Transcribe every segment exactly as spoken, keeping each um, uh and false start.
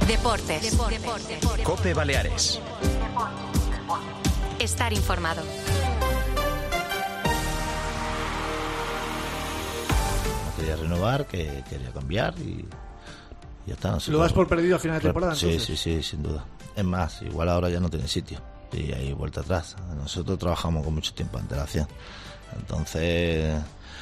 Deportes. Deportes. COPE Baleares. Estar informado. No quería renovar, que quería cambiar y ya está. Nosotros, ¿Lo das por perdido a final de temporada? Sí, entonces? sí, sí, sin duda. Es más, igual ahora ya no tiene sitio y hay vuelta atrás. Nosotros trabajamos con mucho tiempo de antelación. Entonces,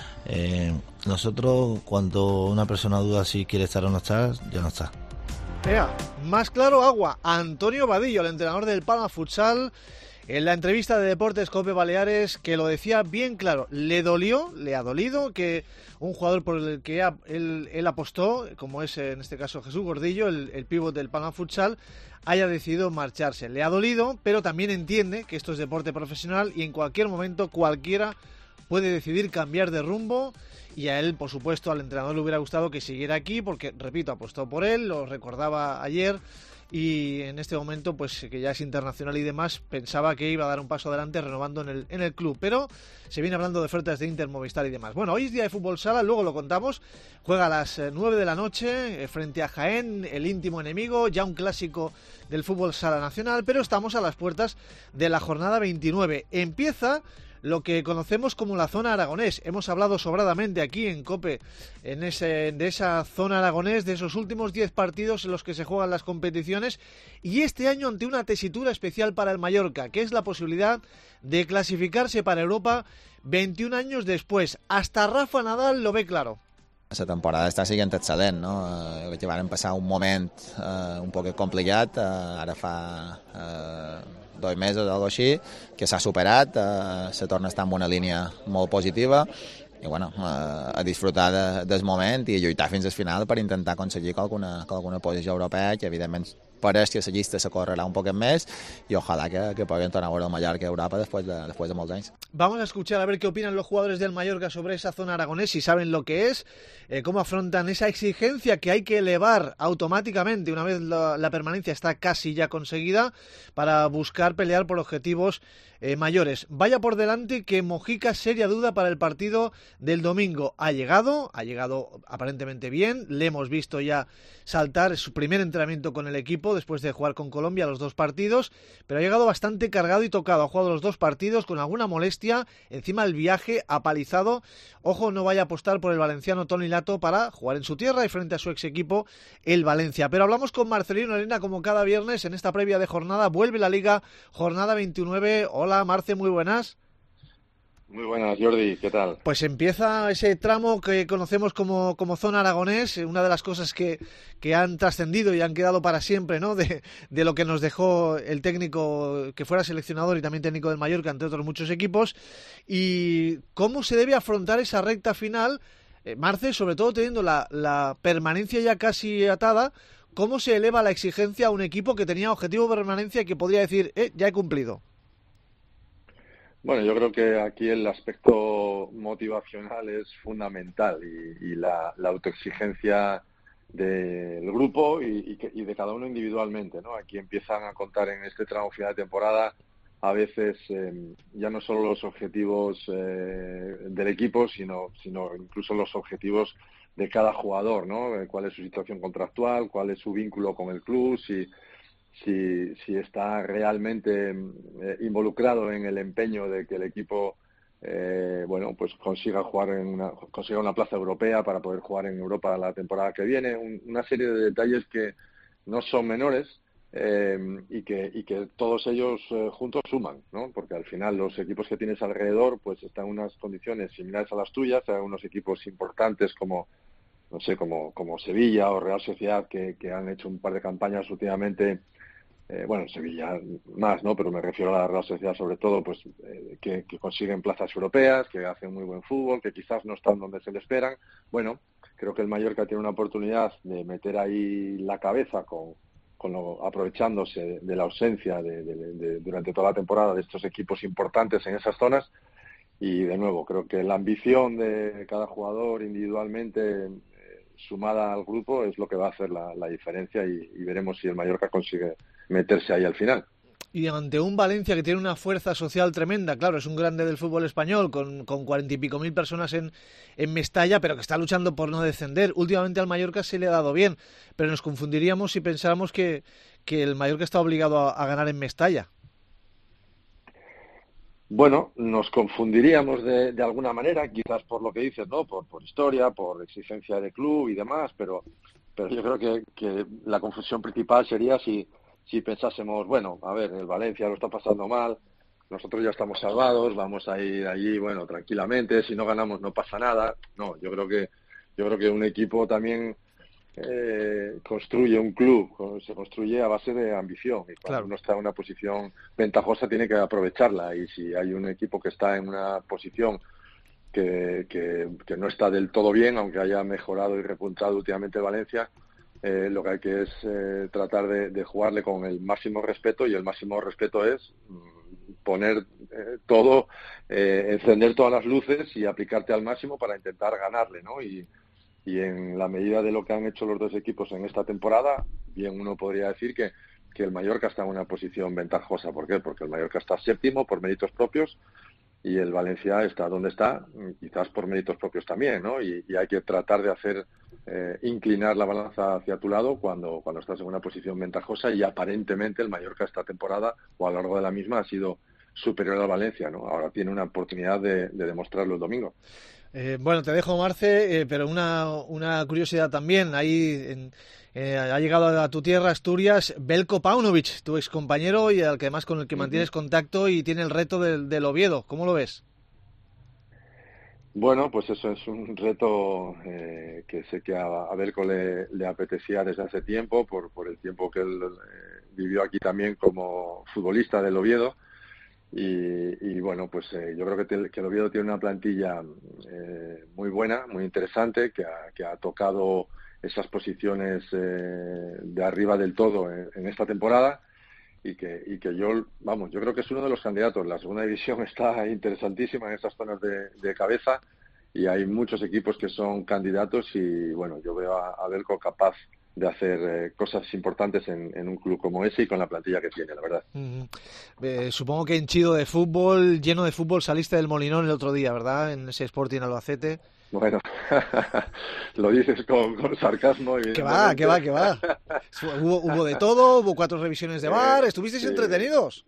eh, nosotros cuando una persona duda si quiere estar o no estar, ya no está. Ea, más claro agua. Antonio Vadillo, el entrenador del Palma Futsal, en la entrevista de Deportes COPE Baleares, que lo decía bien claro. Le dolió, le ha dolido que un jugador por el que él, él apostó, como es en este caso Jesús Gordillo, el, el pívot del Palma Futsal, haya decidido marcharse. Le ha dolido, pero también entiende que esto es deporte profesional y en cualquier momento cualquiera puede decidir cambiar de rumbo. Y a él, por supuesto, al entrenador le hubiera gustado que siguiera aquí porque, repito, apostó por él, lo recordaba ayer y en este momento, pues que ya es internacional y demás, pensaba que iba a dar un paso adelante renovando en el, en el club, pero se viene hablando de ofertas de Inter, Movistar y demás. Bueno, hoy es día de fútbol sala, luego lo contamos, juega a las nueve de la noche eh, frente a Jaén, el íntimo enemigo, ya un clásico del fútbol sala nacional, pero estamos a las puertas de la jornada veintinueve. Empieza lo que conocemos como la zona aragonés. Hemos hablado sobradamente aquí en COPE en ese, de esa zona aragonés, de esos últimos diez partidos en los que se juegan las competiciones, y este año ante una tesitura especial para el Mallorca, que es la posibilidad de clasificarse para Europa veintiún años después. Hasta Rafa Nadal lo ve claro. La temporada està sent excel·lent, no? Eh, que van passar un moment eh, un poc complicat, eh, ara fa eh, dos mesos o alguna cosa així, que s'ha superat, eh, se torna a estar en una línia molt positiva i bueno, eh, a disfrutar de, del moment i a lluitar fins al final per intentar aconseguir alguna, alguna posició europea, que evidentment pareix que la llista se correrà un poquet més i ojalà que, que puguin tornar a veure el Mallorca a Europa después de, después de molts anys. Vamos a escuchar a ver qué opinan los jugadores del Mallorca sobre esa zona aragonés, si saben lo que es, eh, cómo afrontan esa exigencia que hay que elevar automáticamente una vez la, la permanencia está casi ya conseguida para buscar pelear por objetivos eh, mayores. Vaya por delante que Mojica, seria duda para el partido del domingo. Ha llegado, ha llegado aparentemente bien, le hemos visto ya saltar su primer entrenamiento con el equipo después de jugar con Colombia los dos partidos, pero ha llegado bastante cargado y tocado, ha jugado los dos partidos con alguna molestia, encima el viaje apalizado. Ojo, no vaya a apostar por el valenciano Toni Lato para jugar en su tierra y frente a su ex equipo, el Valencia. Pero hablamos con Marcelino Arena como cada viernes en esta previa de jornada, vuelve la Liga, jornada veintinueve. Hola Marce, muy buenas. Muy buenas, Jordi, ¿qué tal? Pues empieza ese tramo que conocemos como, como zona aragonés, una de las cosas que, que han trascendido y han quedado para siempre, ¿no? De, de lo que nos dejó el técnico que fuera seleccionador y también técnico del Mallorca, entre otros muchos equipos. Y cómo se debe afrontar esa recta final, eh, Marce, sobre todo teniendo la, la permanencia ya casi atada, cómo se eleva la exigencia a un equipo que tenía objetivo de permanencia y que podría decir, eh, ya he cumplido. Bueno, yo creo que aquí el aspecto motivacional es fundamental y, y la, la autoexigencia del grupo y, y, que, y de cada uno individualmente, ¿no? Aquí empiezan a contar en este tramo final de temporada a veces eh, ya no solo los objetivos eh, del equipo, sino, sino incluso los objetivos de cada jugador, ¿no? Eh, cuál es su situación contractual, cuál es su vínculo con el club, si Si, si está realmente eh, involucrado en el empeño de que el equipo eh, bueno pues consiga jugar en una, consiga una plaza europea para poder jugar en Europa la temporada que viene, un, una serie de detalles que no son menores eh, y que y que todos ellos eh, juntos suman, ¿no? Porque al final los equipos que tienes alrededor pues están en unas condiciones similares a las tuyas, hay unos equipos importantes como no sé como como Sevilla o Real Sociedad que, que han hecho un par de campañas últimamente. Eh, bueno, Sevilla más, ¿no? Pero me refiero a la Real Sociedad sobre todo, pues eh, que, que consiguen plazas europeas, que hacen muy buen fútbol, que quizás no están donde se le esperan. Bueno, creo que el Mallorca tiene una oportunidad de meter ahí la cabeza con, con lo, aprovechándose de, de la ausencia de, de, de, durante toda la temporada de estos equipos importantes en esas zonas. Y de nuevo, creo que la ambición de cada jugador individualmente eh, sumada al grupo es lo que va a hacer la, la diferencia y, y veremos si el Mallorca consigue meterse ahí al final. Y ante un Valencia que tiene una fuerza social tremenda, claro, es un grande del fútbol español, con, con cuarenta y pico mil personas en, en Mestalla, pero que está luchando por no descender. Últimamente al Mallorca se le ha dado bien, pero nos confundiríamos si pensáramos que, que el Mallorca está obligado a, a ganar en Mestalla. Bueno, nos confundiríamos de, de alguna manera, quizás por lo que dices, ¿no? Por, por historia, por exigencia de club y demás, pero, pero yo creo que, que la confusión principal sería si si pensásemos, bueno, a ver, el Valencia lo está pasando mal, nosotros ya estamos salvados, vamos a ir allí, bueno, tranquilamente, si no ganamos no pasa nada. No, yo creo que yo creo que un equipo también eh, construye un club, se construye a base de ambición, y cuando claro. uno está en una posición ventajosa tiene que aprovecharla, y si hay un equipo que está en una posición que, que, que no está del todo bien, aunque haya mejorado y repuntado últimamente el Valencia, Eh, lo que hay que es eh, tratar de, de jugarle con el máximo respeto, y el máximo respeto es mm, poner eh, todo, eh, encender todas las luces y aplicarte al máximo para intentar ganarle, ¿no? Y, y en la medida de lo que han hecho los dos equipos en esta temporada, bien uno podría decir que, que el Mallorca está en una posición ventajosa. ¿Por qué? Porque el Mallorca está séptimo por méritos propios y el Valencia está donde está, quizás por méritos propios también, ¿no? Y, y hay que tratar de hacer eh, inclinar la balanza hacia tu lado cuando, cuando estás en una posición ventajosa, y aparentemente el Mallorca esta temporada o a lo largo de la misma ha sido superior al Valencia, ¿no? Ahora tiene una oportunidad de, de demostrarlo el domingo. Eh, bueno, te dejo, Marce, eh, pero una, una curiosidad también. Ahí en, eh, ha llegado a tu tierra, Asturias, Belko Paunovic, tu excompañero y al que además con el que mantienes contacto, y tiene el reto del, del Oviedo. ¿Cómo lo ves? Bueno, pues eso es un reto eh, que sé que a, a Belko le, le apetecía desde hace tiempo, por, por el tiempo que él eh, vivió aquí también como futbolista del Oviedo. Y, y bueno, pues eh, yo creo que, te, que el Oviedo tiene una plantilla eh, muy buena, muy interesante, que ha, que ha tocado esas posiciones eh, de arriba del todo en, en esta temporada, y que, y que yo, vamos, yo creo que es uno de los candidatos. La segunda división está interesantísima en esas zonas de, de cabeza, y hay muchos equipos que son candidatos, y bueno, yo veo a, a Belko capaz de hacer eh, cosas importantes en, en un club como ese y con la plantilla que tiene, la verdad. Mm-hmm. Eh, supongo que henchido de fútbol, lleno de fútbol, saliste del Molinón el otro día, ¿verdad? En ese Sporting Albacete. Bueno, lo dices con, con sarcasmo. Que va, que va, que va. Hubo, hubo de todo, hubo cuatro revisiones de V A R, ¿estuvisteis sí. entretenidos?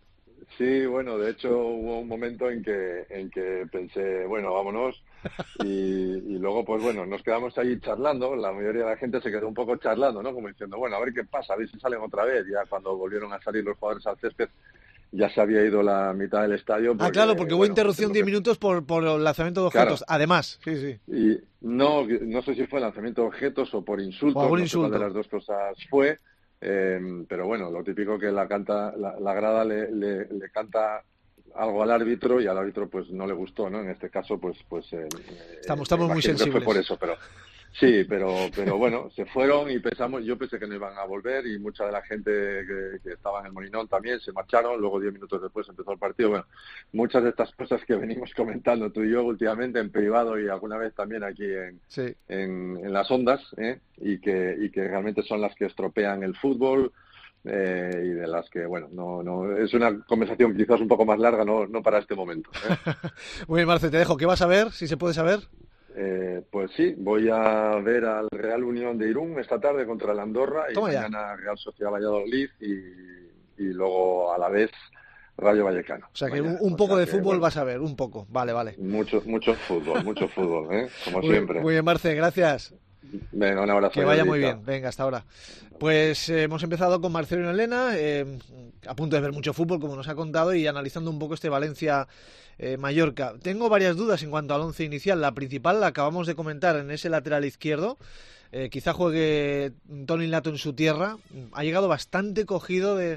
Sí, bueno, de hecho hubo un momento en que en que pensé, bueno, vámonos, y, y luego pues bueno, nos quedamos ahí charlando, la mayoría de la gente se quedó un poco charlando, ¿no? Como diciendo, bueno, a ver qué pasa, a ver si salen otra vez. Ya cuando volvieron a salir los jugadores al césped, ya se había ido la mitad del estadio. Porque, ah, claro, porque hubo bueno, pues, interrupción diez que... minutos por, por el lanzamiento de objetos, claro. Además. Sí, sí. Y no, no sé si fue lanzamiento de objetos o por insultos, o por no insulto. sé cuál de las dos cosas fue, eh, pero bueno, lo típico que la canta la, la grada le, le, le canta algo al árbitro, y al árbitro pues no le gustó, ¿no? En este caso pues pues eh, estamos, estamos muy sensibles. Fue por eso, pero sí, pero pero bueno, se fueron y pensamos, yo pensé que no iban a volver, y mucha de la gente que, que estaba en el Molinón también se marcharon. Luego diez minutos después empezó el partido. Bueno, muchas de estas cosas que venimos comentando tú y yo últimamente en privado, y alguna vez también aquí en sí. en, en las ondas, ¿eh? y que y que realmente son las que estropean el fútbol, eh, y de las que, bueno, no no es una conversación quizás un poco más larga, no no para este momento, ¿eh? Muy bien, Marce, te dejo. ¿Qué vas a ver, si se puede saber? Eh, pues sí, voy a ver al Real Unión de Irún esta tarde contra el Andorra, y Toma mañana ya. Real Sociedad Valladolid, y, y luego a la vez Rayo Vallecano. O sea que mañana. un, un poco o sea de que, fútbol bueno, vas a ver, un poco. Vale, vale. Mucho, mucho fútbol, mucho fútbol, ¿eh? Como muy, siempre. Muy bien, Marce, gracias. Venga, un abrazo. Que vaya muy bien. Venga, hasta ahora. Pues eh, hemos empezado con Marcelo y Elena, eh, a punto de ver mucho fútbol, como nos ha contado, y analizando un poco este Valencia eh, Mallorca. Tengo varias dudas en cuanto al once inicial. La principal la acabamos de comentar en ese lateral izquierdo. Eh, quizá juegue Toni Lato en su tierra. Ha llegado bastante cogido de,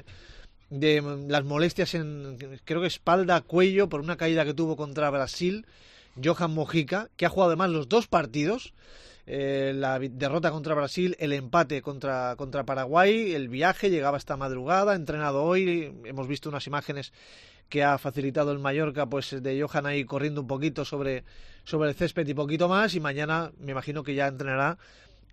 de las molestias en, creo que espalda, cuello, por una caída que tuvo contra Brasil, Johan Mojica, que ha jugado además los dos partidos. Eh, la derrota contra Brasil, el empate contra, contra Paraguay, el viaje, llegaba esta madrugada, entrenado hoy, hemos visto unas imágenes que ha facilitado el Mallorca, pues de Johan ahí corriendo un poquito sobre, sobre el césped y poquito más, y mañana me imagino que ya entrenará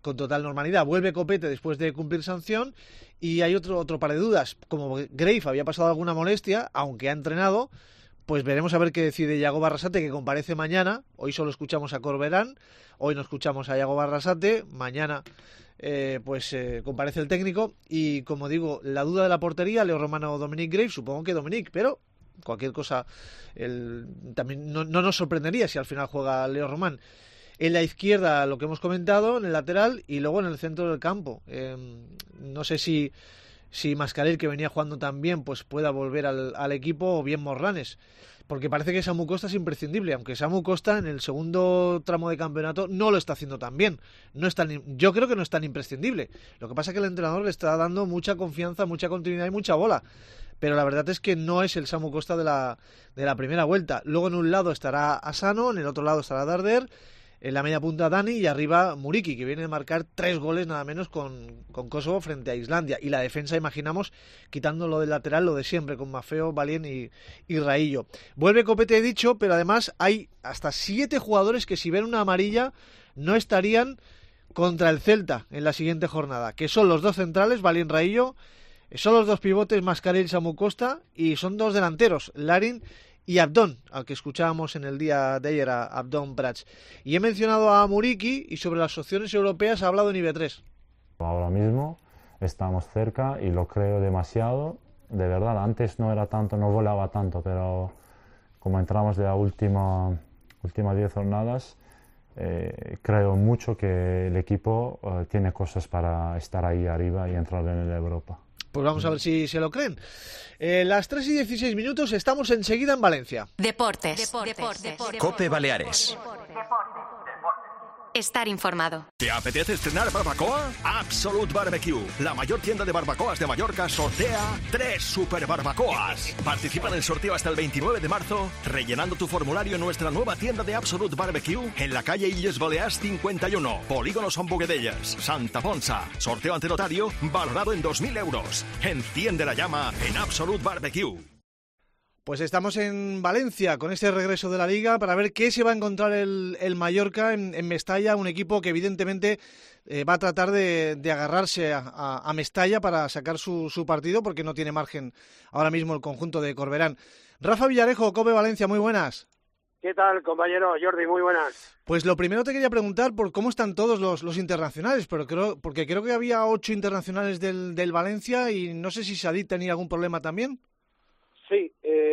con total normalidad. Vuelve Copete después de cumplir sanción y hay otro, otro par de dudas. Como Grave había pasado alguna molestia, aunque ha entrenado, pues veremos a ver qué decide Iago Barrasate, que comparece mañana. Hoy solo escuchamos a Corberán, hoy no escuchamos a Iago Barrasate, mañana eh, pues eh, comparece el técnico. Y como digo, la duda de la portería, Leo Romano o Dominic Grave, supongo que Dominic, pero cualquier cosa el, también no, no nos sorprendería si al final juega Leo Román. En la izquierda, lo que hemos comentado, en el lateral y luego en el centro del campo. Eh, no sé si... si Mascarell, que venía jugando tan bien, pues pueda volver al, al equipo, o bien Morlanes, porque parece que Samu Costa es imprescindible, aunque Samu Costa en el segundo tramo de campeonato no lo está haciendo tan bien. No es tan, yo creo que no es tan imprescindible. Lo que pasa es que el entrenador le está dando mucha confianza, mucha continuidad y mucha bola, pero la verdad es que no es el Samu Costa de la, de la primera vuelta. Luego en un lado estará Asano, en el otro lado estará Darder, en la media punta Dani y arriba Muriqui, que viene de marcar tres goles nada menos con, con Kosovo frente a Islandia. Y la defensa, imaginamos, quitando lo del lateral, lo de siempre, con Maffeo, Valien y, y Raillo. Vuelve Copete, he dicho, pero además hay hasta siete jugadores que si ven una amarilla no estarían contra el Celta en la siguiente jornada, que son los dos centrales, Valien, Raillo, son los dos pivotes, Mascarell, Samu Costa, y son dos delanteros, Larin y Abdón, al que escuchábamos en el día de ayer, a Abdón Prats. Y he mencionado a Muriqui, y sobre las opciones europeas ha hablado en I B tres. Ahora mismo estamos cerca y lo creo demasiado. De verdad, antes no era tanto, no volaba tanto, pero como entramos de la última últimas diez jornadas, eh, creo mucho que el equipo eh, tiene cosas para estar ahí arriba y entrar en el Europa. Pues vamos a ver si se lo creen. Eh, las tres y dieciséis minutos, estamos enseguida en Valencia. Deportes. Deportes. Deportes. Deportes. Cope Baleares. Estar informado. ¿Te apetece estrenar barbacoa? Absolute Barbecue, la mayor tienda de barbacoas de Mallorca, sortea tres super barbacoas. Participa en el sorteo hasta el veintinueve de marzo, rellenando tu formulario en nuestra nueva tienda de Absolute Barbecue en la calle Illes Balears cincuenta y uno, Polígono Son Boguedellas, Santa Ponsa. Sorteo ante notario valorado en dos mil euros. Enciende la llama en Absolute Barbecue. Pues estamos en Valencia con este regreso de la Liga para ver qué se va a encontrar el, el Mallorca en, en Mestalla, un equipo que evidentemente eh, va a tratar de, de agarrarse a, a, a Mestalla para sacar su, su partido, porque no tiene margen ahora mismo el conjunto de Corberán. Rafa Villarejo, Cope Valencia, muy buenas. ¿Qué tal, compañero Jordi? Muy buenas. Pues lo primero te quería preguntar por cómo están todos los, los internacionales, pero creo, porque creo que había ocho internacionales del, del Valencia y no sé si Sadik tenía algún problema también. Sí,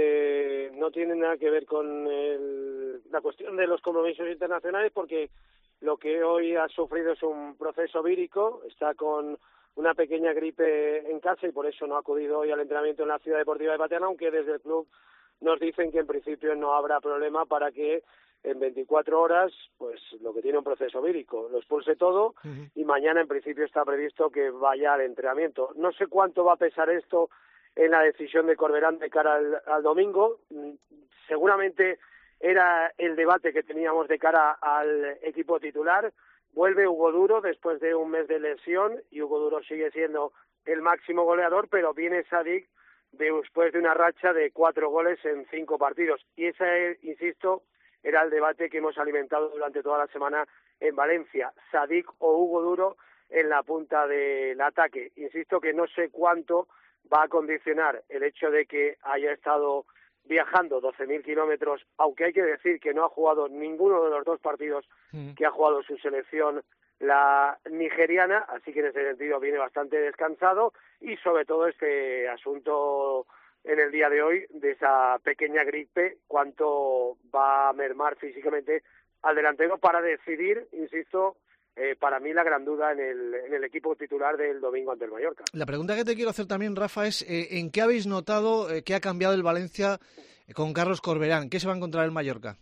eh, no tiene nada que ver con el, la cuestión de los compromisos internacionales, porque lo que hoy ha sufrido es un proceso vírico, está con una pequeña gripe en casa y por eso no ha acudido hoy al entrenamiento en la Ciudad Deportiva de Paterna, aunque desde el club nos dicen que en principio no habrá problema para que en veinticuatro horas, pues lo que tiene un proceso vírico, lo expulse todo uh-huh. y mañana en principio está previsto que vaya al entrenamiento. No sé cuánto va a pesar esto en la decisión de Corberán de cara al, al domingo. Seguramente era el debate que teníamos de cara al equipo titular. Vuelve Hugo Duro después de un mes de lesión y Hugo Duro sigue siendo el máximo goleador, pero viene Sadik después de una racha de cuatro goles en cinco partidos. Y ese, insisto, era el debate que hemos alimentado durante toda la semana en Valencia. Sadik o Hugo Duro en la punta del ataque. Insisto que no sé cuánto va a condicionar el hecho de que haya estado viajando doce mil kilómetros, aunque hay que decir que no ha jugado ninguno de los dos partidos mm. que ha jugado su selección, la nigeriana, así que en ese sentido viene bastante descansado, y sobre todo este asunto en el día de hoy de esa pequeña gripe, cuánto va a mermar físicamente al delantero para decidir, insisto, Eh, para mí la gran duda en el, en el equipo titular del domingo ante el Mallorca. La pregunta que te quiero hacer también, Rafa, es eh, ¿en qué habéis notado eh, que ha cambiado el Valencia eh, con Carlos Corberán? ¿Qué se va a encontrar el Mallorca?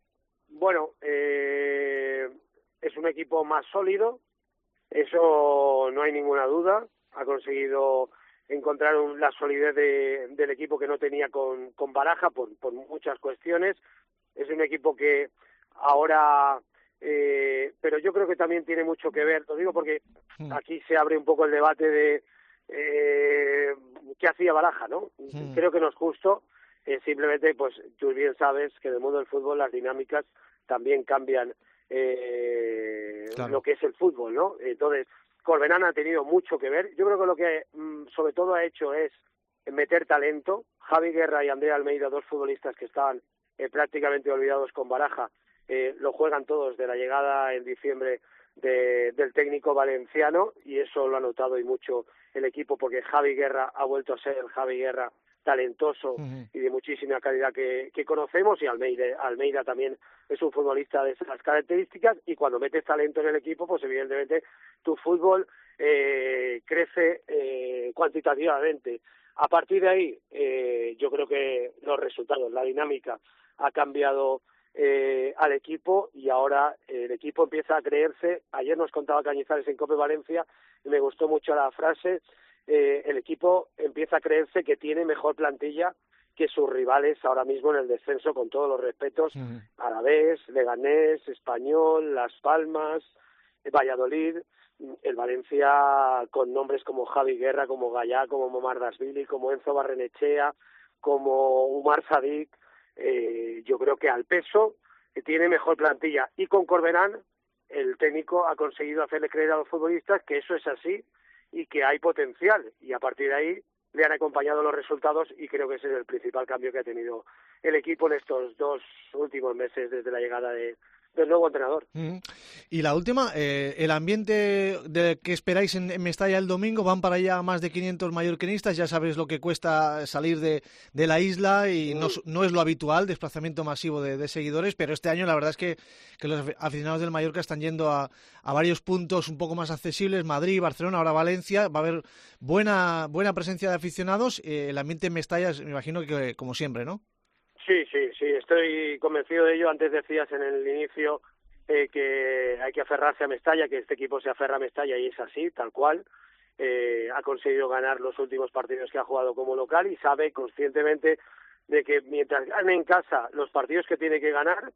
Bueno, eh, es un equipo más sólido, eso no hay ninguna duda. Ha conseguido encontrar un, la solidez de, del equipo que no tenía con, con Baraja por, por muchas cuestiones. Es un equipo que ahora... Eh, pero yo creo que también tiene mucho que ver, lo digo porque mm. aquí se abre un poco el debate de eh, qué hacía Baraja, ¿no? Mm. Creo que no es justo, eh, simplemente pues tú bien sabes que en el mundo del fútbol las dinámicas también cambian eh, claro. lo que es el fútbol, ¿no? Entonces, Corberán ha tenido mucho que ver. Yo creo que lo que mm, sobre todo ha hecho es meter talento. Javi Guerra y Andrea Almeida, dos futbolistas que estaban eh, prácticamente olvidados con Baraja, eh, lo juegan todos de la llegada en diciembre de, del técnico valenciano, y eso lo ha notado y mucho el equipo, porque Javi Guerra ha vuelto a ser el Javi Guerra talentoso uh-huh. y de muchísima calidad que, que conocemos, y Almeida, Almeida también es un futbolista de esas características, y cuando metes talento en el equipo, pues evidentemente tu fútbol eh, crece eh, cuantitativamente. A partir de ahí, eh, yo creo que los resultados, la dinámica ha cambiado eh, al equipo, y ahora eh, el equipo empieza a creerse. Ayer nos contaba Cañizares en Cope Valencia, y me gustó mucho la frase, eh, el equipo empieza a creerse que tiene mejor plantilla que sus rivales ahora mismo en el descenso, con todos los respetos, uh-huh. Alavés, Leganés, Español, Las Palmas, Valladolid. El Valencia, con nombres como Javi Guerra, como Gallá, como Momardasvili, como Enzo Barrenechea, como Umar Sadik, eh, yo creo que al peso tiene mejor plantilla. Y con Corberán, el técnico ha conseguido hacerle creer a los futbolistas que eso es así y que hay potencial. Y a partir de ahí le han acompañado los resultados, y creo que ese es el principal cambio que ha tenido el equipo en estos dos últimos meses desde la llegada de del nuevo entrenador. Mm. Y la última, eh, el ambiente de que esperáis en, en Mestalla el domingo, van para allá más de quinientos mallorquinistas, ya sabes lo que cuesta salir de, de la isla, y mm. no, no es lo habitual, desplazamiento masivo de, de seguidores, pero este año la verdad es que, que los aficionados del Mallorca están yendo a, a varios puntos un poco más accesibles, Madrid, Barcelona, ahora Valencia, va a haber buena buena presencia de aficionados, eh, el ambiente en Mestalla me imagino que como siempre, ¿no? Sí, sí, sí, estoy convencido de ello. Antes decías en el inicio eh, que hay que aferrarse a Mestalla, que este equipo se aferra a Mestalla, y es así, tal cual. Eh, ha conseguido ganar los últimos partidos que ha jugado como local, y sabe conscientemente de que mientras gane en casa los partidos que tiene que ganar,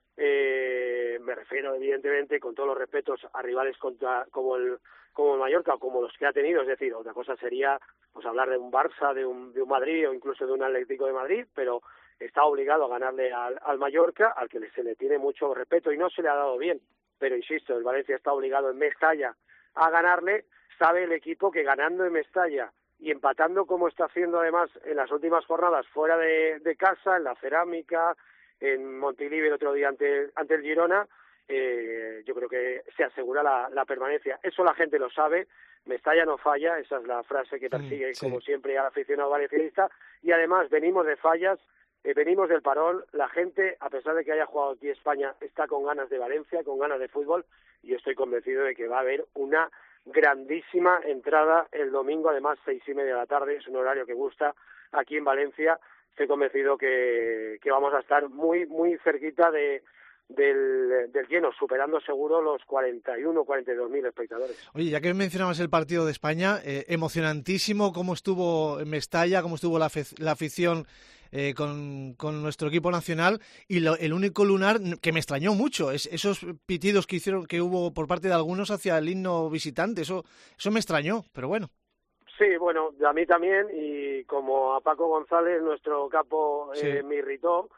eh, me refiero evidentemente, con todos los respetos, a rivales contra, como el como el Mallorca o como los que ha tenido, es decir, otra cosa sería pues hablar de un Barça, de un, de un Madrid o incluso de un Atlético de Madrid, pero está obligado a ganarle al, al Mallorca, al que se le tiene mucho respeto y no se le ha dado bien, pero insisto, el Valencia está obligado en Mestalla a ganarle. Sabe el equipo que ganando en Mestalla y empatando como está haciendo además en las últimas jornadas fuera de, de casa, en la Cerámica, en Montilivi el otro día ante, ante el Girona, eh, yo creo que se asegura la, la permanencia. Eso la gente lo sabe. Mestalla no falla, esa es la frase que persigue sí, sí. como siempre al aficionado valencianista, y además venimos de fallas, eh, venimos del parón, la gente, a pesar de que haya jugado aquí España, está con ganas de Valencia, con ganas de fútbol, y yo estoy convencido de que va a haber una grandísima entrada el domingo, además seis y media de la tarde, es un horario que gusta aquí en Valencia. Estoy convencido que, que vamos a estar muy muy cerquita de Del, del lleno, superando seguro los cuarenta y uno, cuarenta y dos mil espectadores. Oye, ya que mencionabas el partido de España, eh, emocionantísimo cómo estuvo en Mestalla, cómo estuvo la, fe, la afición eh, con, con nuestro equipo nacional, y lo, el único lunar que me extrañó mucho, es esos pitidos que hicieron, que hubo por parte de algunos hacia el himno visitante, eso, eso me extrañó, pero bueno. Sí, bueno, a mí también, y como a Paco González, nuestro capo, eh, sí. me irritó.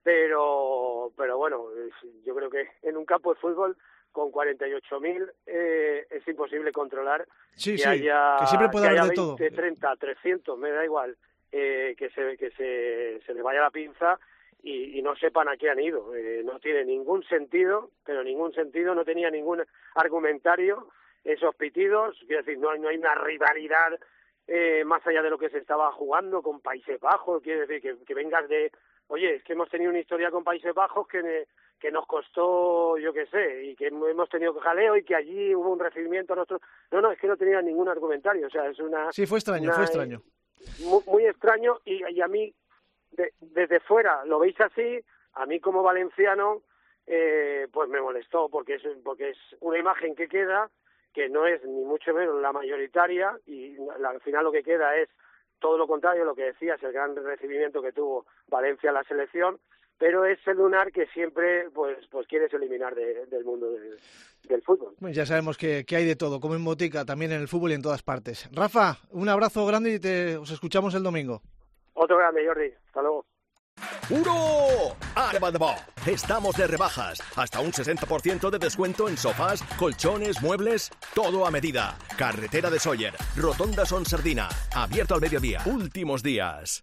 Pero, pero bueno, yo creo que en un campo de fútbol con cuarenta y ocho mil eh, es imposible controlar sí, que sí, haya, que siempre puede que haber haya de todo. veinte, treinta, trescientos, me da igual, eh, que se que se, se les vaya la pinza y, y no sepan a qué han ido. Eh, no tiene ningún sentido, pero ningún sentido, no tenía ningún argumentario esos pitidos. Quiero decir, no, no hay una rivalidad eh, más allá de lo que se estaba jugando con Países Bajos. Quiero decir, que, que vengas de... Oye, es que hemos tenido una historia con Países Bajos que, que nos costó, yo qué sé, y que hemos tenido jaleo y que allí hubo un recibimiento a nuestro... No, no, es que no tenía ningún argumentario, o sea, es una... Sí, fue extraño, una, fue extraño. Muy, muy extraño, y, y a mí, de, desde fuera, lo veis así, a mí como valenciano, eh, pues me molestó, porque es, porque es una imagen que queda, que no es ni mucho menos la mayoritaria, y la, al final lo que queda es todo lo contrario, lo que decías, el gran recibimiento que tuvo Valencia a la selección, pero es el lunar que siempre pues pues quieres eliminar de, del mundo de, del fútbol. Pues ya sabemos que, que hay de todo, como en botica, también en el fútbol y en todas partes. Rafa, un abrazo grande y te os escuchamos el domingo. Otro grande, Jordi. Hasta luego. ¡Uro! ¡Arba de Bo! Estamos de rebajas. Hasta un sesenta por ciento de descuento en sofás, colchones, muebles, todo a medida. Carretera de Sóller, Rotonda Son Sardina. Abierto al mediodía. Últimos días.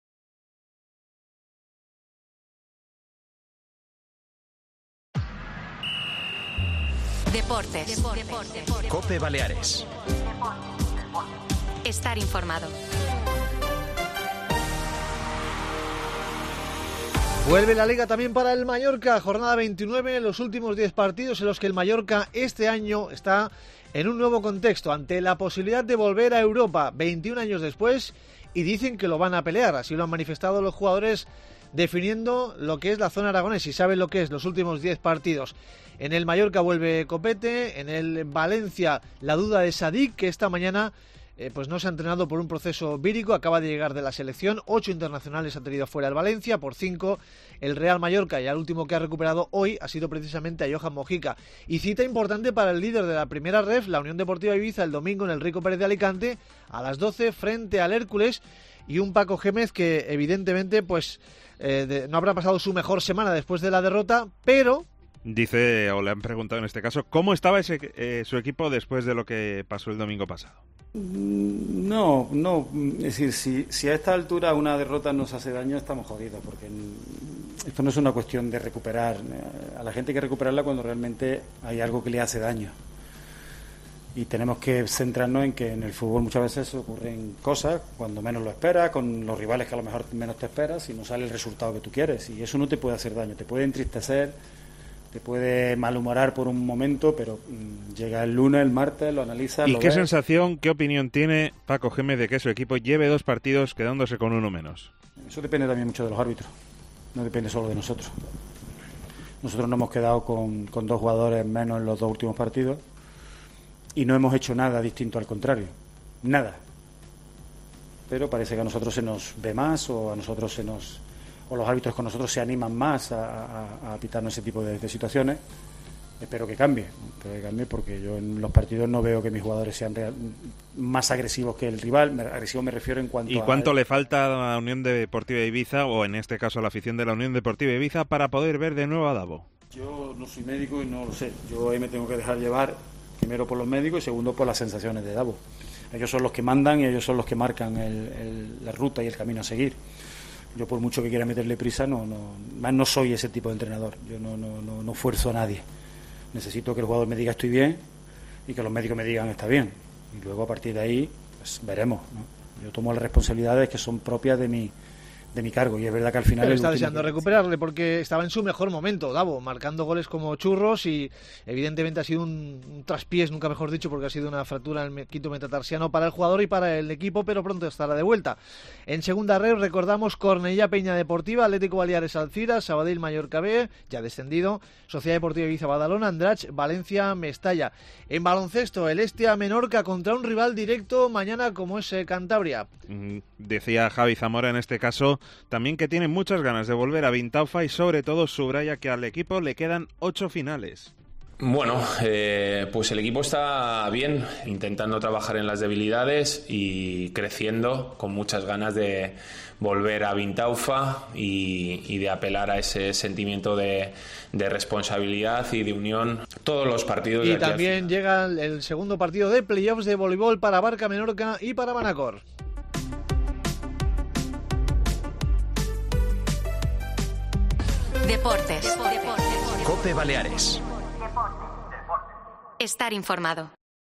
Deportes. Deportes. Cope Baleares. Estar informado. Vuelve la Liga también para el Mallorca, jornada veintinueve, los últimos diez partidos en los que el Mallorca este año está en un nuevo contexto, ante la posibilidad de volver a Europa veintiún años después, y dicen que lo van a pelear, así lo han manifestado los jugadores definiendo lo que es la zona aragonés y saben lo que es los últimos diez partidos. En el Mallorca vuelve Copete, en el Valencia la duda de Sadik, que esta mañana Eh, pues no se ha entrenado por un proceso vírico, acaba de llegar de la selección, ocho internacionales ha tenido fuera el Valencia, por cinco el Real Mallorca, y el último que ha recuperado hoy ha sido precisamente a Johan Mojica. Y cita importante para el líder de la primera ref, la Unión Deportiva Ibiza, el domingo en el Rico Pérez de Alicante, a las doce frente al Hércules, y un Paco Gémez que evidentemente pues eh, de, no habrá pasado su mejor semana después de la derrota, pero... Dice, o le han preguntado en este caso, ¿cómo estaba ese, eh, su equipo después de lo que pasó el domingo pasado? No, no, es decir, si, si a esta altura una derrota nos hace daño, estamos jodidos, porque esto no es una cuestión de recuperar. A la gente hay que recuperarla cuando realmente hay algo que le hace daño. Y tenemos que centrarnos en que en el fútbol muchas veces ocurren cosas cuando menos lo esperas, con los rivales que a lo mejor menos te esperas, y no sale el resultado que tú quieres. Y eso no te puede hacer daño, te puede entristecer, te puede malhumorar por un momento, pero mmm, llega el lunes, el martes, lo analizas. ¿Y lo qué ves. sensación, qué opinión tiene Paco Gémez de que su equipo lleve dos partidos quedándose con uno menos? Eso depende también mucho de los árbitros, no depende solo de nosotros. Nosotros nos hemos quedado con, con dos jugadores menos en los dos últimos partidos y no hemos hecho nada distinto, al contrario, nada. Pero parece que a nosotros se nos ve más, o a nosotros se nos... o los árbitros con nosotros se animan más a, a, a pitarnos ese tipo de, de situaciones. Espero que cambie, espero que cambie, porque yo en los partidos no veo que mis jugadores sean real, más agresivos que el rival. Me, agresivo me refiero en cuanto ¿Y a... cuánto le falta a la Unión Deportiva Ibiza, o en este caso a la afición de la Unión Deportiva Ibiza, para poder ver de nuevo a Davo? Yo no soy médico y no lo sé. Yo ahí me tengo que dejar llevar, primero por los médicos y segundo por las sensaciones de Davo. Ellos son los que mandan y ellos son los que marcan el, el, la ruta y el camino a seguir. Yo, por mucho que quiera meterle prisa, no, no, más no soy ese tipo de entrenador. Yo no, no, no, no fuerzo a nadie. Necesito que el jugador me diga estoy bien y que los médicos me digan está bien. Y luego, a partir de ahí, pues veremos, ¿no? Yo tomo las responsabilidades que son propias de mi, de mi cargo, y es verdad que al final... Pero está deseando recuperarle porque estaba en su mejor momento, Davo, marcando goles como churros, y evidentemente ha sido un, un traspiés, nunca mejor dicho, porque ha sido una fractura en el quinto metatarsiano para el jugador y para el equipo, pero pronto estará de vuelta. En segunda red recordamos Cornellá Peña Deportiva, Atlético Baleares Alcira, Sabadell Mallorca B, ya descendido, Sociedad Deportiva Ibiza Badalona, Andratx, Valencia Mestalla. En baloncesto, el Estia Menorca contra un rival directo mañana como es eh, Cantabria. Decía Javi Zamora en este caso también que tiene muchas ganas de volver a Vintaufa, y sobre todo subraya que al equipo le quedan ocho finales. Bueno, eh, pues el equipo está bien, intentando trabajar en las debilidades y creciendo, con muchas ganas de volver a Vintaufa y, y de apelar a ese sentimiento de, de responsabilidad y de unión todos los partidos. Y también llega el segundo partido de playoffs de voleibol para Barca Menorca y para Manacor. Deportes. Deportes. Cope Baleares. Estar informado.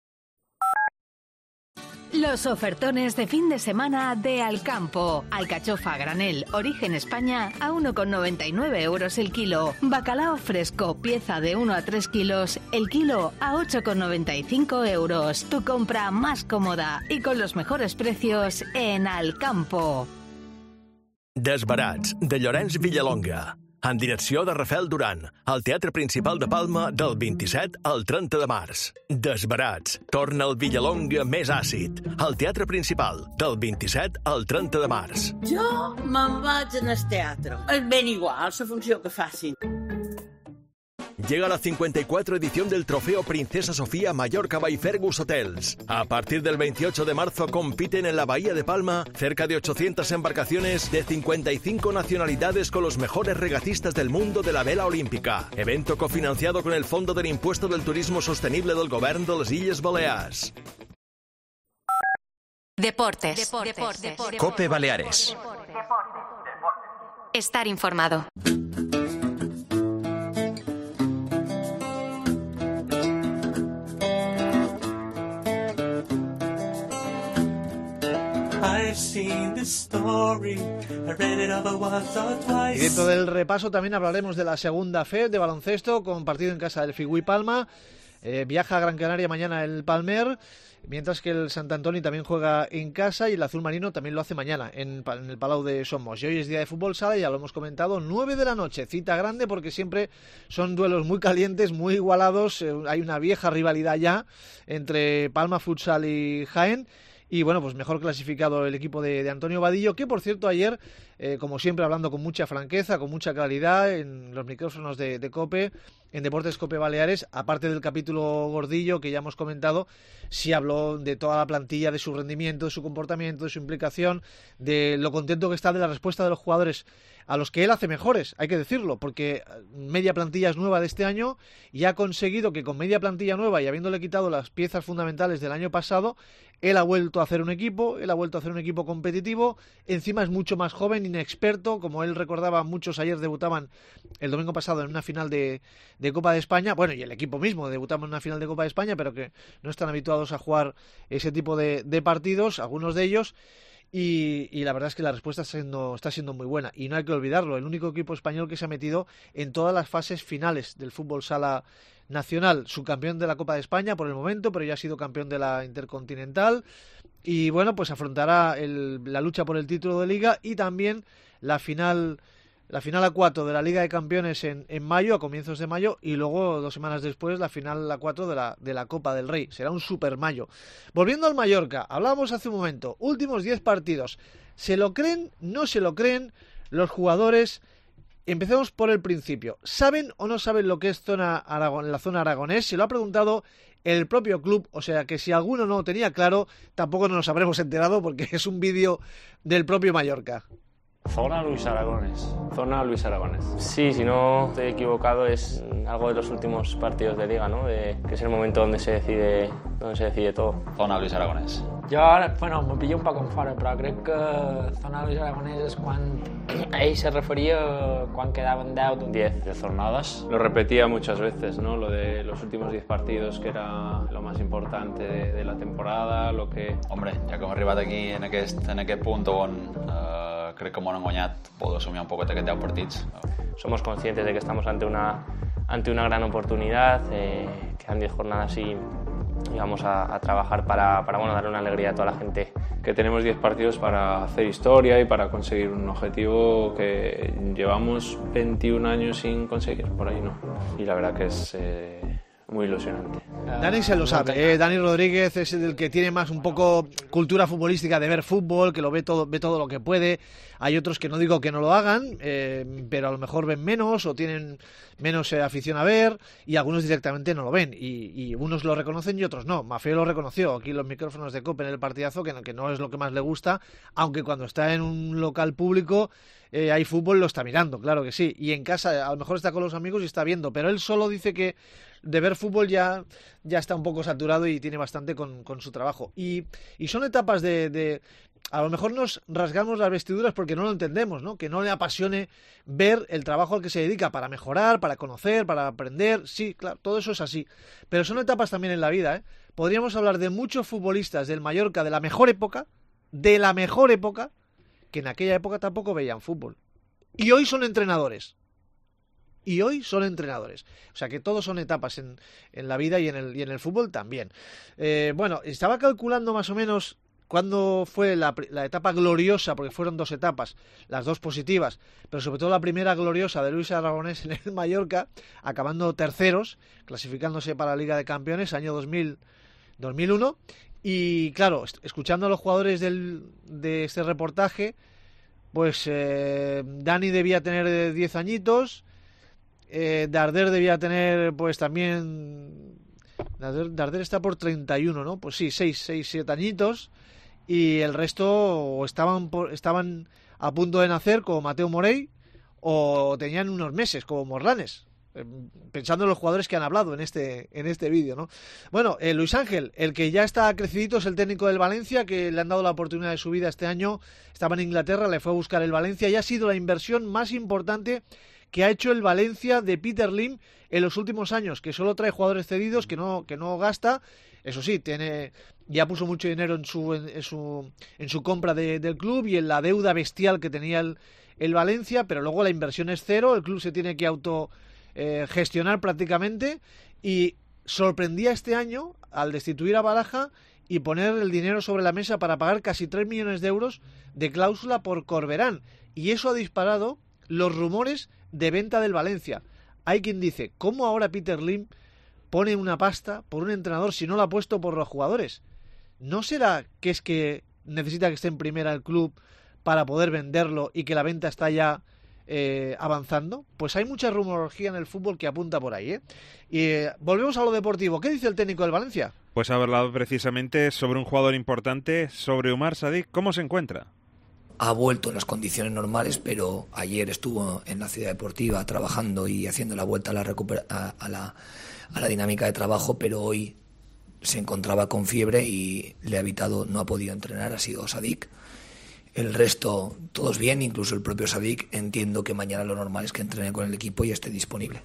Los ofertones de fin de semana de Alcampo. Alcachofa a granel, origen España, a uno con noventa y nueve euros el kilo. Bacalao fresco, pieza de uno a tres kilos, el kilo a ocho con noventa y cinco euros. Tu compra más cómoda y con los mejores precios en Alcampo. Desbarats, de Llorenç Villalonga. En direcció de Rafael Duran, al Teatre Principal de Palma del vint-i-set al trenta de març. Desbarats, torna el Villalonga més àcid, al Teatre Principal del vint-i-set al trenta de març. Jo me'n vaig en el teatre. És ben igual la funció que facin. Llega la cincuenta y cuatro edición del Trofeo Princesa Sofía Mallorca by Fergus Hotels. A partir del veintiocho de marzo compiten en la Bahía de Palma cerca de ochocientas embarcaciones de cincuenta y cinco nacionalidades con los mejores regatistas del mundo de la vela olímpica. Evento cofinanciado con el Fondo del Impuesto del Turismo Sostenible del Govern de les Illes Balears. Deportes. Deportes. Deportes. Cope Baleares. Estar informado. Y dentro del repaso también hablaremos de la segunda F E de baloncesto con partido en casa del Figui Palma. Eh, viaja a Gran Canaria mañana el Palmer, mientras que el Sant Antoni también juega en casa y el Azul Marino también lo hace mañana en, en el Palau de Somos. Y hoy es día de fútbol sala, ya lo hemos comentado, nueve de la noche, cita grande porque siempre son duelos muy calientes, muy igualados, eh, hay una vieja rivalidad ya entre Palma Futsal y Jaén. Y bueno, pues mejor clasificado el equipo de, de Antonio Vadillo, que por cierto ayer, eh, como siempre hablando con mucha franqueza, con mucha claridad en los micrófonos de, de COPE, en Deportes COPE Baleares, aparte del capítulo Gordillo que ya hemos comentado, sí habló de toda la plantilla, de su rendimiento, de su comportamiento, de su implicación, de lo contento que está de la respuesta de los jugadores a los que él hace mejores, hay que decirlo, porque media plantilla es nueva de este año y ha conseguido que con media plantilla nueva y habiéndole quitado las piezas fundamentales del año pasado, él ha vuelto a hacer un equipo, él ha vuelto a hacer un equipo competitivo, encima es mucho más joven, inexperto, como él recordaba, muchos ayer debutaban el domingo pasado en una final de, de Copa de España, bueno, y el equipo mismo debutamos en una final de Copa de España, pero que no están habituados a jugar ese tipo de, de partidos, algunos de ellos. Y, y la verdad es que la respuesta está siendo, está siendo muy buena. Y no hay que olvidarlo, el único equipo español que se ha metido en todas las fases finales del fútbol sala nacional. Subcampeón de la Copa de España por el momento, pero ya ha sido campeón de la Intercontinental. Y bueno, pues afrontará el, la lucha por el título de Liga y también la final... La final a cuatro de la Liga de Campeones en, en mayo, a comienzos de mayo, y luego dos semanas después la final a cuatro de la, de la Copa del Rey. Será un super mayo. Volviendo al Mallorca, hablábamos hace un momento, últimos diez partidos. ¿Se lo creen? ¿No se lo creen los jugadores? Empecemos por el principio. ¿Saben o no saben lo que es zona Aragón, la zona aragonés? Se lo ha preguntado el propio club, o sea que si alguno no lo tenía claro, tampoco nos habremos enterado porque es un vídeo del propio Mallorca. Zona Luis Aragones. Zona Luis Aragones. Sí, si no estoy equivocado, es algo de los últimos partidos de Liga, ¿no? De, que es el momento donde se decide, donde se decide todo. Zona Luis Aragones. Jo, bueno, me pillo un poc en fora, però crec que zona Luis Aragonès és quan ell se referia quan quedaven deu. diez de jornadas. Lo repetía muchas veces, ¿no? Lo de los últimos diez partidos, que era lo más importante de, de la temporada, lo que... Hombre, ja que hem arribat aquí en aquest, en aquest punt on eh, crec que m'ho han guanyat, puedo somiar un poquet aquests deu partits. Somos conscientes de que estamos ante una, ante una gran oportunidad, eh, quedan diez jornadas y... y vamos a, a trabajar para, para bueno, darle una alegría a toda la gente. Que tenemos diez partidos para hacer historia y para conseguir un objetivo que llevamos veintiún años sin conseguir, por ahí no. Y la verdad que es eh, muy ilusionante. Dani se lo sabe, eh, Dani Rodríguez es el que tiene más un poco cultura futbolística de ver fútbol, que lo ve todo, ve todo lo que puede. Hay otros que no digo que no lo hagan, eh, pero a lo mejor ven menos o tienen menos eh, afición a ver, y algunos directamente no lo ven, y, y unos lo reconocen y otros no. Mafeo lo reconoció aquí en los micrófonos de COPE en el partidazo, que no, que no es lo que más le gusta, aunque cuando está en un local público eh, hay fútbol, lo está mirando, claro que sí, y en casa a lo mejor está con los amigos y está viendo, pero él solo dice que de ver fútbol ya, ya está un poco saturado y tiene bastante con, con su trabajo. Y, y son etapas de, de... A lo mejor nos rasgamos las vestiduras porque no lo entendemos, ¿no? Que no le apasione ver el trabajo al que se dedica para mejorar, para conocer, para aprender. Sí, claro, todo eso es así. Pero son etapas también en la vida, ¿eh? Podríamos hablar de muchos futbolistas del Mallorca de la mejor época, de la mejor época, que en aquella época tampoco veían fútbol. Y hoy son entrenadores. Y hoy son entrenadores. O sea que todos son etapas en, en la vida y en el, y en el fútbol también. Eh, bueno, estaba calculando más o menos cuándo fue la, la etapa gloriosa, porque fueron dos etapas, las dos positivas, pero sobre todo la primera gloriosa de Luis Aragonés en el Mallorca, acabando terceros, clasificándose para la Liga de Campeones, año dos mil, dos mil uno. Y claro, escuchando a los jugadores del, de este reportaje, pues eh, Dani debía tener diez añitos, eh, Darder debía tener pues también... Darder, Darder está por treinta y uno, ¿no? Pues sí, seis, seis, siete añitos, y el resto estaban, por, estaban a punto de nacer, como Mateo Morey, o tenían unos meses, como Morlanes, pensando en los jugadores que han hablado en este en este vídeo, ¿no? Bueno, eh, Luis Ángel, el que ya está crecidito es el técnico del Valencia, que le han dado la oportunidad de su vida este año. Estaba en Inglaterra, le fue a buscar el Valencia y ha sido la inversión más importante que ha hecho el Valencia de Peter Lim en los últimos años, que solo trae jugadores cedidos, que no que no gasta. Eso sí, tiene ya puso mucho dinero en su en, en su en su compra de, del club y en la deuda bestial que tenía el el Valencia, pero luego la inversión es cero, el club se tiene que auto eh, gestionar prácticamente, y sorprendía este año al destituir a Baraja y poner el dinero sobre la mesa para pagar casi tres millones de euros de cláusula por Corberán, y eso ha disparado los rumores de venta del Valencia. Hay quien dice, ¿cómo ahora Peter Lim pone una pasta por un entrenador si no la ha puesto por los jugadores? ¿No será que es que necesita que esté en primera el club para poder venderlo y que la venta está ya eh, avanzando? Pues hay mucha rumorología en el fútbol que apunta por ahí, ¿eh? Y eh, volvemos a lo deportivo. ¿Qué dice el técnico del Valencia? Pues ha hablado precisamente sobre un jugador importante, sobre Umar Sadik. ¿Cómo se encuentra? Ha vuelto en las condiciones normales, pero ayer estuvo en la ciudad deportiva trabajando y haciendo la vuelta a la, recupera- a, a la, a la dinámica de trabajo, pero hoy se encontraba con fiebre y le ha evitado, no ha podido entrenar, ha sido Sadik. El resto, todos bien, incluso el propio Sadik. Entiendo que mañana lo normal es que entrene con el equipo y esté disponible.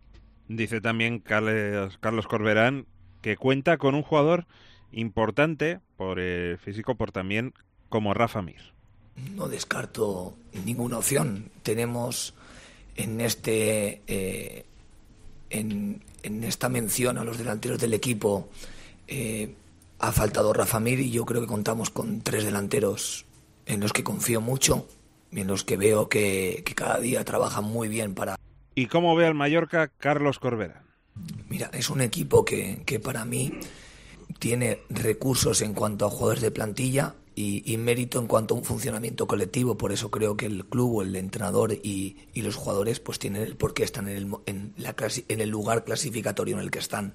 Dice también Carles, Carlos Corberán que cuenta con un jugador importante por el físico, por también como Rafa Mir. No descarto ninguna opción. Tenemos en este eh, en, en esta mención a los delanteros del equipo, eh, ha faltado Rafa Mir, y yo creo que contamos con tres delanteros en los que confío mucho y en los que veo que, que cada día trabajan muy bien para... ¿Y cómo ve al Mallorca Carlos Corberán? Mira, es un equipo que, que para mí tiene recursos en cuanto a jugadores de plantilla y, y mérito en cuanto a un funcionamiento colectivo. Por eso creo que el club, el entrenador y, y los jugadores pues tienen el por qué están en el, en, la clasi- en el lugar clasificatorio en el que están.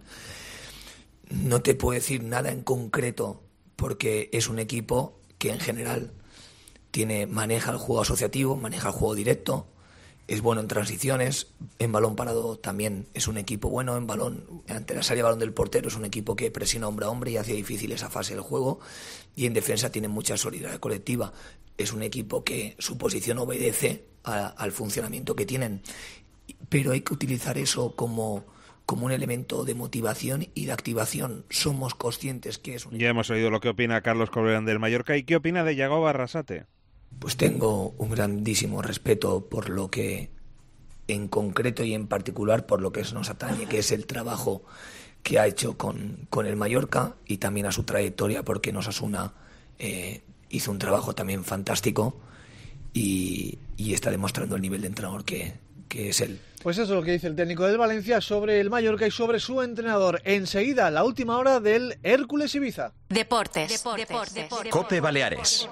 No te puedo decir nada en concreto porque es un equipo que en general tiene maneja el juego asociativo, maneja el juego directo, es bueno en transiciones, en balón parado también es un equipo bueno, en balón, ante la salida de balón del portero es un equipo que presiona hombre a hombre y hace difícil esa fase del juego, y en defensa tiene mucha solidaridad colectiva. Es un equipo que su posición obedece a, al funcionamiento que tienen, pero hay que utilizar eso como, como un elemento de motivación y de activación. Somos conscientes que es un... Ya hemos oído lo que opina Carlos Corberán del Mallorca. ¿Y qué opina de Yago Barrasate? Pues tengo un grandísimo respeto por lo que, en concreto y en particular, por lo que nos atañe, que es el trabajo que ha hecho con, con el Mallorca, y también a su trayectoria, porque en Osasuna eh, hizo un trabajo también fantástico y, y está demostrando el nivel de entrenador que, que es él. Pues eso es lo que dice el técnico del Valencia sobre el Mallorca y sobre su entrenador. Enseguida, la última hora del Hércules Ibiza. Deportes. Deportes. Deportes. Cope Baleares.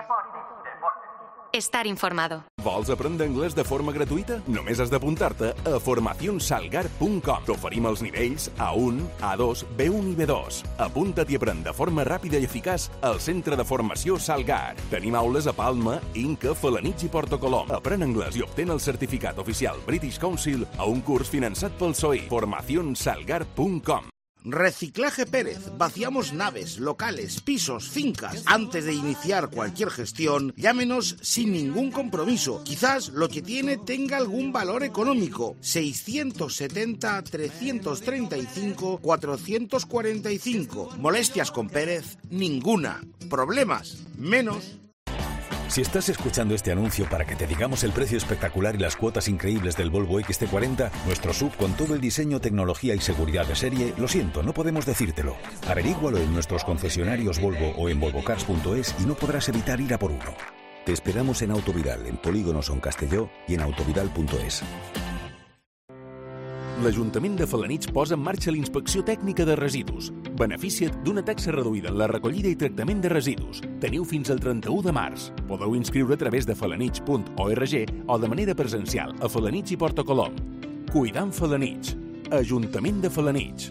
Estar informado. Vols aprendre anglès de forma gratuïta? Només has d'apuntar-te a formación salgar punt com. T'oferim els nivells A un, A dos, B un i B dos. Apunta't i aprèn de forma ràpida i eficaç al Centre de Formació Salgar. Tenim aules a Palma, Inca, Felanitx i Portocolom. Aprèn anglès i obtén el certificat oficial British Council a un curs finançat pel S O I. formación salgar punt com. Reciclaje Pérez. Vaciamos naves, locales, pisos, fincas. Antes de iniciar cualquier gestión, llámenos sin ningún compromiso. Quizás lo que tiene tenga algún valor económico. seiscientos setenta, trescientos treinta y cinco, cuatrocientos cuarenta y cinco. Molestias con Pérez, ninguna. Problemas, menos. Si estás escuchando este anuncio para que te digamos el precio espectacular y las cuotas increíbles del Volvo X C cuarenta, nuestro S U V con todo el diseño, tecnología y seguridad de serie, lo siento, no podemos decírtelo. Averígualo en nuestros concesionarios Volvo o en volvocars punto es y no podrás evitar ir a por uno. Te esperamos en Autoviral, en Polígono Son Castelló y en autoviral punto es. L'Ajuntament de Felanitx posa en marxa la inspecció tècnica de residus. Beneficia't d'una taxa reduïda en la recollida i tractament de residus. Teniu fins al trenta-u de març. Podeu inscriure a través de felanitx punt org o de manera presencial a Felanitx i Portocolom. Cuidant Felanitx. Ajuntament de Felanitx.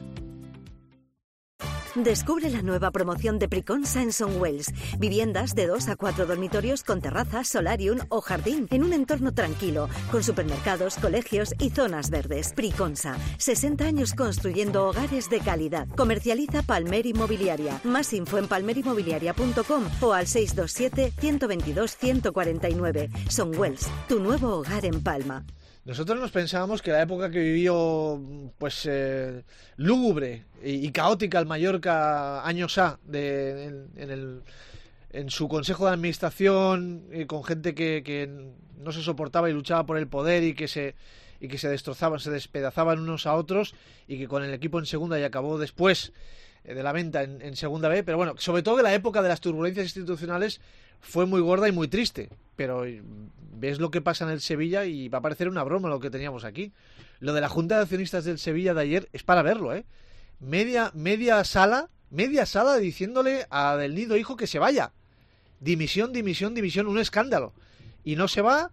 Descubre la nueva promoción de Priconsa en Sonwells. Viviendas de dos a cuatro dormitorios con terraza, solarium o jardín en un entorno tranquilo, con supermercados, colegios y zonas verdes. Priconsa, sesenta años construyendo hogares de calidad. Comercializa Palmer Inmobiliaria. Más info en palmer inmobiliaria punto com o al seis dos siete, uno dos dos, uno cuatro nueve. Sonwells, tu nuevo hogar en Palma. Nosotros nos pensábamos que la época que vivió, pues, eh, lúgubre y, y caótica el Mallorca años A, de, en, en, el, en su consejo de administración, eh, con gente que, que no se soportaba y luchaba por el poder y que se y que se destrozaban, se despedazaban unos a otros, y que con el equipo en segunda y acabó después eh, de la venta en, en segunda B, pero bueno, sobre todo que la época de las turbulencias institucionales fue muy gorda y muy triste, pero ves lo que pasa en el Sevilla y va a parecer una broma lo que teníamos aquí. Lo de la Junta de Accionistas del Sevilla de ayer es para verlo, ¿eh? Media, media sala, media sala diciéndole a Del Nido hijo que se vaya. Dimisión, dimisión, dimisión, un escándalo. Y no se va,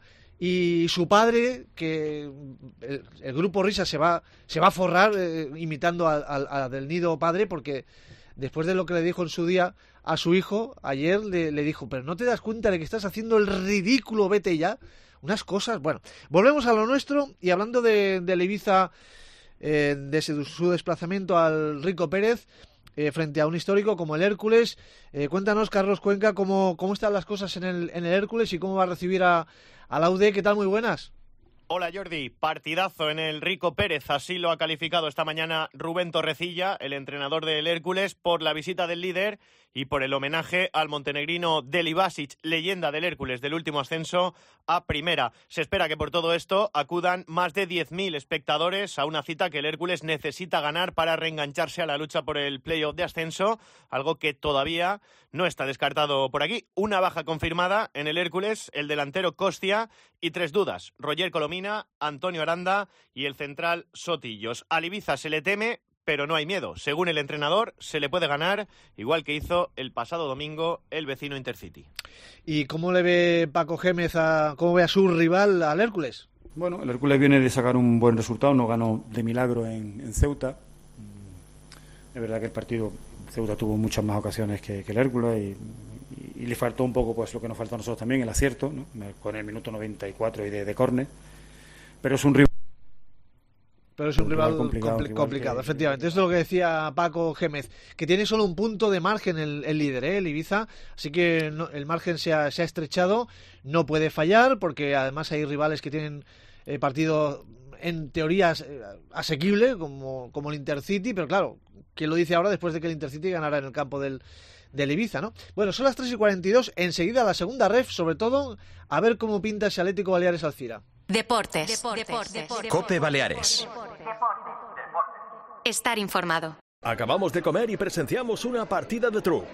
y su padre, que el, el grupo Risa se va, se va a forrar eh, imitando a, a, a Del Nido padre, porque después de lo que le dijo en su día a su hijo, ayer le, le dijo, pero ¿no te das cuenta de que estás haciendo el ridículo? Vete ya. Unas cosas, bueno. Volvemos a lo nuestro, y hablando de, de Ibiza, eh, de su, su desplazamiento al Rico Pérez, eh, frente a un histórico como el Hércules, eh, cuéntanos, Carlos Cuenca, cómo, cómo están las cosas en el, en el Hércules y cómo va a recibir a, a la U D. ¿Qué tal? Muy buenas. Hola Jordi, partidazo en el Rico Pérez, así lo ha calificado esta mañana Rubén Torrecilla, el entrenador del Hércules, por la visita del líder y por el homenaje al montenegrino Deli Basic, leyenda del Hércules del último ascenso a primera. Se espera que por todo esto acudan más de diez mil espectadores a una cita que el Hércules necesita ganar para reengancharse a la lucha por el playoff de ascenso, algo que todavía no está descartado por aquí. Una baja confirmada en el Hércules, el delantero Costia, y tres dudas: Roger Colomina, Antonio Aranda y el central Sotillos. Al Ibiza se le teme, pero no hay miedo. Según el entrenador, se le puede ganar, igual que hizo el pasado domingo el vecino Intercity. ¿Y cómo le ve Paco Gémez a, cómo ve a su rival, al Hércules? Bueno, el Hércules viene de sacar un buen resultado, no ganó de milagro en, en Ceuta. Es verdad que el partido, Ceuta tuvo muchas más ocasiones que, que el Hércules, y, y, y le faltó un poco pues lo que nos faltó a nosotros también, el acierto, ¿no? Con el minuto noventa y cuatro y de, de córner. Pero es un rival. Pero es un, un rival, rival complicado, compli complicado que... efectivamente. Esto es lo que decía Paco Gémez, que tiene solo un punto de margen el, el líder, ¿eh? el Ibiza, así que no, el margen se ha, se ha estrechado, no puede fallar, porque además hay rivales que tienen eh, partido en teoría eh, asequible, como, como el Intercity, pero claro, ¿quién lo dice ahora después de que el Intercity ganara en el campo del, del Ibiza, ¿no? Bueno, son las tres y cuarenta y dos, enseguida la segunda ref, sobre todo, a ver cómo pinta ese Atlético Baleares Alcira. Deportes. Deportes. Deportes. Cope Baleares. Estar informado. Acabamos de comer y presenciamos una partida de truc.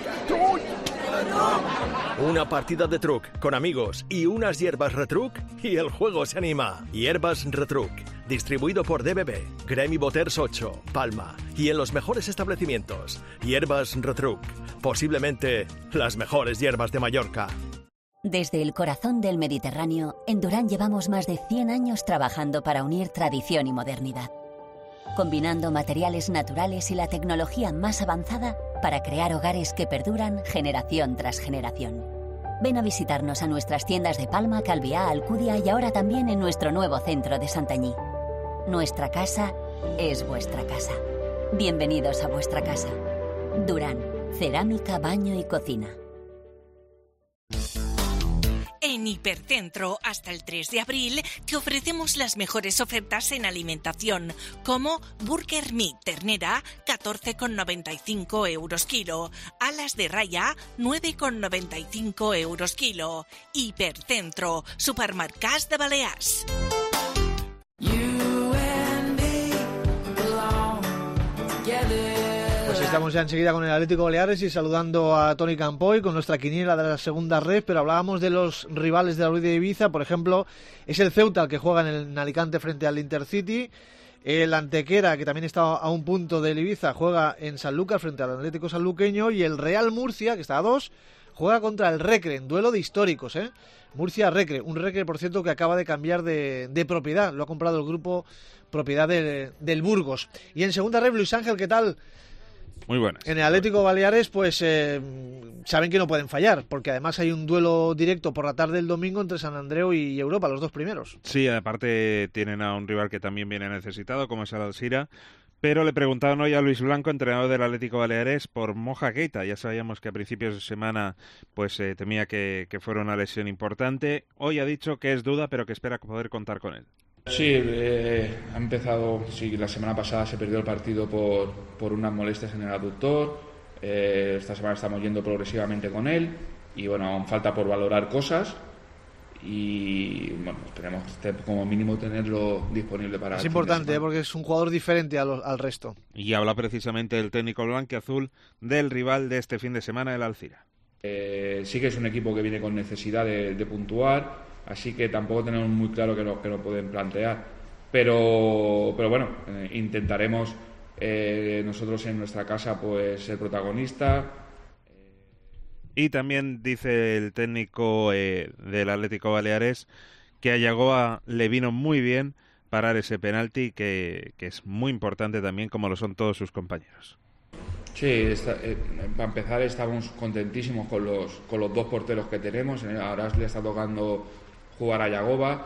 Una partida de truc con amigos y unas hierbas Retruc, y el juego se anima. Hierbas Retruc, distribuido por D B B, Gremi Boters ocho, Palma, y en los mejores establecimientos. Hierbas Retruc, posiblemente las mejores hierbas de Mallorca. Desde el corazón del Mediterráneo, en Durán llevamos más de cien años trabajando para unir tradición y modernidad, combinando materiales naturales y la tecnología más avanzada para crear hogares que perduran generación tras generación. Ven a visitarnos a nuestras tiendas de Palma, Calviá, Alcudia y ahora también en nuestro nuevo centro de Santanyí. Nuestra casa es vuestra casa. Bienvenidos a vuestra casa. Durán, cerámica, baño y cocina. En Hipercentro, hasta el tres de abril, te ofrecemos las mejores ofertas en alimentación, como Burger Meat ternera, catorce con noventa y cinco euros kilo, alas de raya, nueve con noventa y cinco euros kilo. Hipercentro, supermercats de Balears. Pues estamos ya enseguida con el Atlético Baleares y saludando a Toni Campoy con nuestra quiniela de la segunda red, pero hablábamos de los rivales de la U de Ibiza. Por ejemplo, es el Ceuta el que juega en, el, en Alicante frente al Intercity. El Antequera, que también está a un punto del Ibiza, juega en Sanlúcar frente al Atlético sanluqueño, y el Real Murcia, que está a dos, juega contra el Recre, en duelo de históricos, ¿eh? Murcia-Recre, un Recre, por cierto, que acaba de cambiar de, de propiedad, lo ha comprado el grupo propiedad de, del Burgos. Y en segunda red, Luis Ángel, ¿qué tal? Muy buenas. En el Atlético Baleares, pues eh, saben que no pueden fallar, porque además hay un duelo directo por la tarde del domingo entre San Andreu y Europa, los dos primeros. Sí, aparte tienen a un rival que también viene necesitado, como es el Alcira. Pero le preguntaban hoy a Luis Blanco, entrenador del Atlético Baleares, por Moja Keita. Ya sabíamos que a principios de semana pues eh, temía que, que fuera una lesión importante. Hoy ha dicho que es duda, pero que espera poder contar con él. Sí, eh, ha empezado, sí, la semana pasada se perdió el partido por, por unas molestias en el aductor. Eh, esta semana estamos yendo progresivamente con él y bueno, aún falta por valorar cosas. Y bueno, tenemos que como mínimo tenerlo disponible para... Es importante, ¿eh? Porque es un jugador diferente a lo, al resto. Y habla precisamente el técnico blanquiazul del rival de este fin de semana, el Alcira. Eh, sí que es un equipo que viene con necesidad de, de puntuar, así que tampoco tenemos muy claro que lo, que lo pueden plantear. Pero, pero bueno, eh, intentaremos eh, nosotros en nuestra casa pues ser protagonistas. Y también dice el técnico eh, del Atlético Baleares que a Yagoba le vino muy bien parar ese penalti, que, que es muy importante también, como lo son todos sus compañeros. Sí, está, eh, para empezar estamos contentísimos con los, con los dos porteros que tenemos. Ahora le está tocando jugar a Yagoba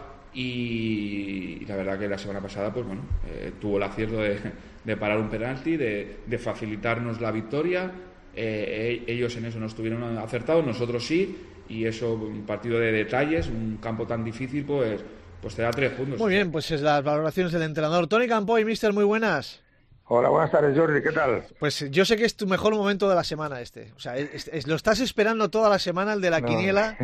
y, y la verdad que la semana pasada pues bueno eh, tuvo el acierto de, de parar un penalti, de, de facilitarnos la victoria. Eh, ellos en eso no estuvieron acertados, nosotros sí, y eso, un partido de detalles, un campo tan difícil, pues pues te da tres puntos. Muy bien, pues es las valoraciones del entrenador. Tony Campoy, mister, muy buenas. Hola, buenas tardes, Jordi, ¿qué tal? Pues yo sé que es tu mejor momento de la semana este. O sea, es, es, lo estás esperando toda la semana, el de la no. quiniela.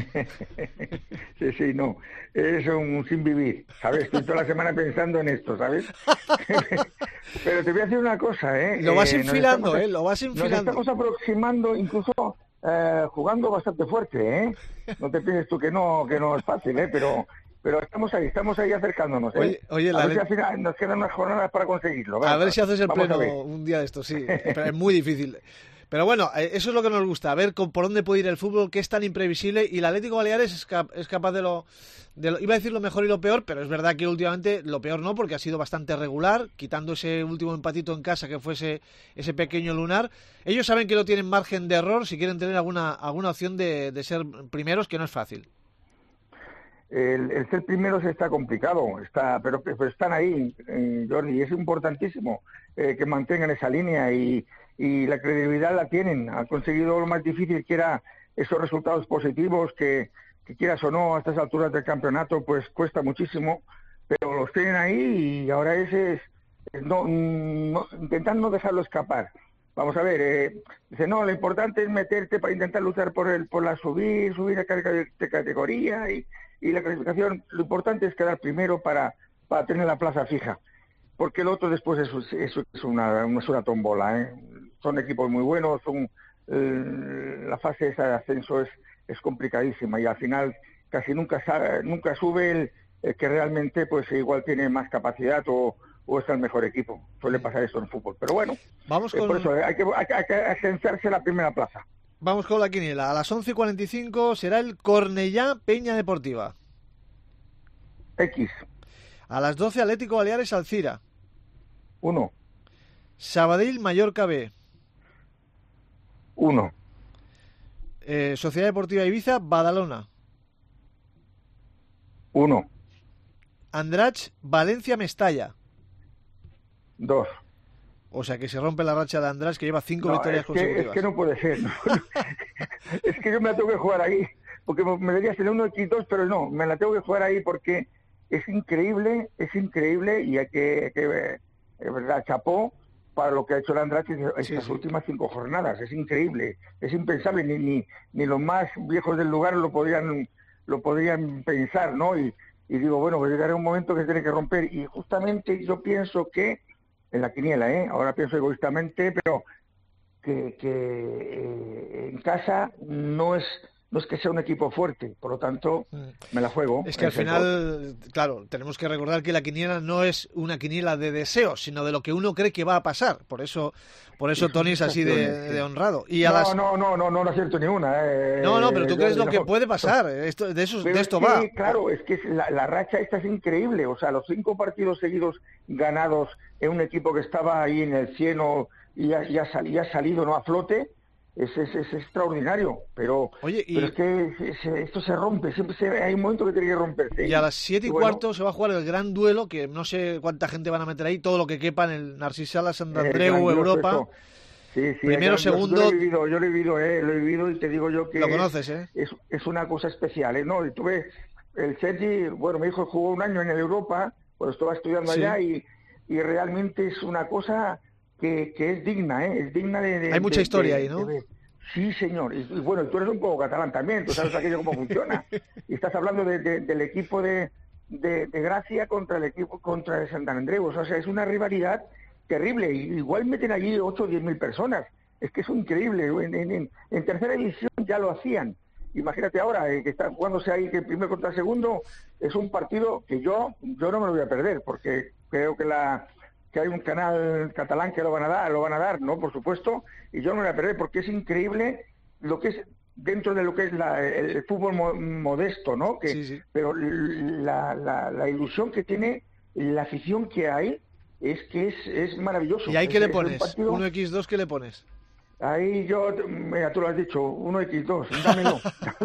Sí, sí, no. Es un sin vivir, ¿sabes? Estoy toda la semana pensando en esto, ¿sabes? Pero te voy a decir una cosa, ¿eh? Lo vas eh, enfilando, estamos, ¿eh? Lo vas enfilando. Nos estamos aproximando, incluso eh, jugando bastante fuerte, ¿eh? No te pienses tú que no, que no es fácil, ¿eh? Pero... Pero estamos ahí, estamos ahí acercándonos. ¿eh? Oye, oye, a la ver si al final nos quedan unas jornadas para conseguirlo. A ver, ver si haces el pleno un día de esto, sí. Pero es muy difícil. Pero bueno, eso es lo que nos gusta, a ver con, por dónde puede ir el fútbol, que es tan imprevisible. Y el Atlético Baleares es, cap es capaz de lo, de lo... Iba a decir lo mejor y lo peor, pero es verdad que últimamente lo peor no, porque ha sido bastante regular, quitando ese último empatito en casa que fue ese, ese pequeño lunar. Ellos saben que no tienen margen de error si quieren tener alguna, alguna opción de, de ser primeros, que no es fácil. El, el ser primeros está complicado, está, pero, pero están ahí, eh, Jordi, y es importantísimo eh, que mantengan esa línea y, y la credibilidad la tienen. Han conseguido lo más difícil, que era esos resultados positivos, que, que quieras o no, a estas alturas del campeonato, pues cuesta muchísimo, pero los tienen ahí y ahora es, es, es no, no, intentar no dejarlo escapar. Vamos a ver, eh, dice, no, lo importante es meterte para intentar luchar por el por la subir, subir a de categoría y, y la clasificación. Lo importante es quedar primero para, para tener la plaza fija, porque el otro después es, es, es, una, es una tombola, ¿eh? Son equipos muy buenos, son eh, la fase esa de ascenso es, es complicadísima y al final casi nunca sabe, nunca sube el, el que realmente pues igual tiene más capacidad o o está el mejor equipo. Suele pasar eso en el fútbol. Pero bueno, vamos con... eh, por eso hay que, hay, hay que ascensarse a la primera plaza. Vamos con la quiniela. A las once y cuarenta y cinco será el Cornellá Peña Deportiva. X. A las doce Atlético Baleares Alcira. uno. Sabadell Mallorca B. uno. Eh, Sociedad Deportiva Ibiza Badalona. uno. Andratx Valencia Mestalla. Dos. O sea que se rompe la racha de András, que lleva cinco no, victorias es que, consecutivas. Es que no puede ser. ¿no? Es que yo me la tengo que jugar ahí. Porque me debería ser uno X dos, pero no, me la tengo que jugar ahí porque es increíble, es increíble y hay que, que es verdad, chapó para lo que ha hecho el András en estas sí, sí. últimas cinco jornadas. Es increíble, es impensable. Ni, ni, ni los más viejos del lugar lo podrían, lo podrían pensar, ¿no? Y, y digo, bueno, pues llegará un momento que se tiene que romper. Y justamente yo pienso que en la quiniela, ¿eh? Ahora pienso egoístamente, pero que, que eh, en casa no es no es que sea un equipo fuerte, por lo tanto me la juego. Es que al final, claro, tenemos que recordar que la quiniela no es una quiniela de deseos, sino de lo que uno cree que va a pasar. Por eso, por eso Tony es así de, de honrado. Y a no, las... no, no, no, no, no acierto ni una. Eh, no, no, pero tú crees yo, lo que no. puede pasar. Esto, de, eso, pero de esto es que, va. Claro, es que es la, la racha esta es increíble. O sea, los cinco partidos seguidos ganados en un equipo que estaba ahí en el cielo y ya, ya, sal, ya ha salido, ¿no?, a flote. Es, es, es extraordinario, pero, Oye, y... pero es que se, esto se rompe, siempre se, hay un momento que tiene que romperse. Y a las siete y, y bueno, cuarto se va a jugar el gran duelo, que no sé cuánta gente van a meter ahí, todo lo que quepa en el Narcís Sala, Sant Andreu, eh, Europa. Sí, sí, Primero, yo, segundo... Yo lo he vivido, yo lo he vivido, eh, lo he vivido y te digo yo que... Lo conoces, ¿eh? Es, es una cosa especial, ¿eh? No, y tuve el Sergi, bueno, mi hijo jugó un año en el Europa, cuando estaba estudiando sí. allá, y, y realmente es una cosa que, que es digna, ¿eh? Es digna de... de Hay mucha de, historia de, ahí, ¿no? De, de, Sí, señor. Y, y bueno, tú eres un poco catalán también, tú sabes aquello cómo funciona. Y estás hablando de, de, del equipo de, de, de Gracia contra el equipo contra el Sant Andreu. O sea, es una rivalidad terrible. Y igual meten allí ocho o diez mil personas. Es que es increíble. En, en, en tercera división ya lo hacían. Imagínate ahora eh, que están jugándose ahí que el primero contra el segundo. Es un partido que yo yo no me lo voy a perder, porque creo que la... que hay un canal catalán que lo van a dar, lo van a dar, ¿no? Por supuesto, y yo no me voy a perder porque es increíble lo que es dentro de lo que es la, el, el fútbol mo modesto, ¿no? Que, sí, sí. Pero la, la, la ilusión que tiene, la afición que hay, es que es, es maravilloso. ¿Y ahí qué es, le pones? Partido... uno equis dos, ¿qué le pones? Ahí yo, mira, tú lo has dicho, uno equis dos, dámelo.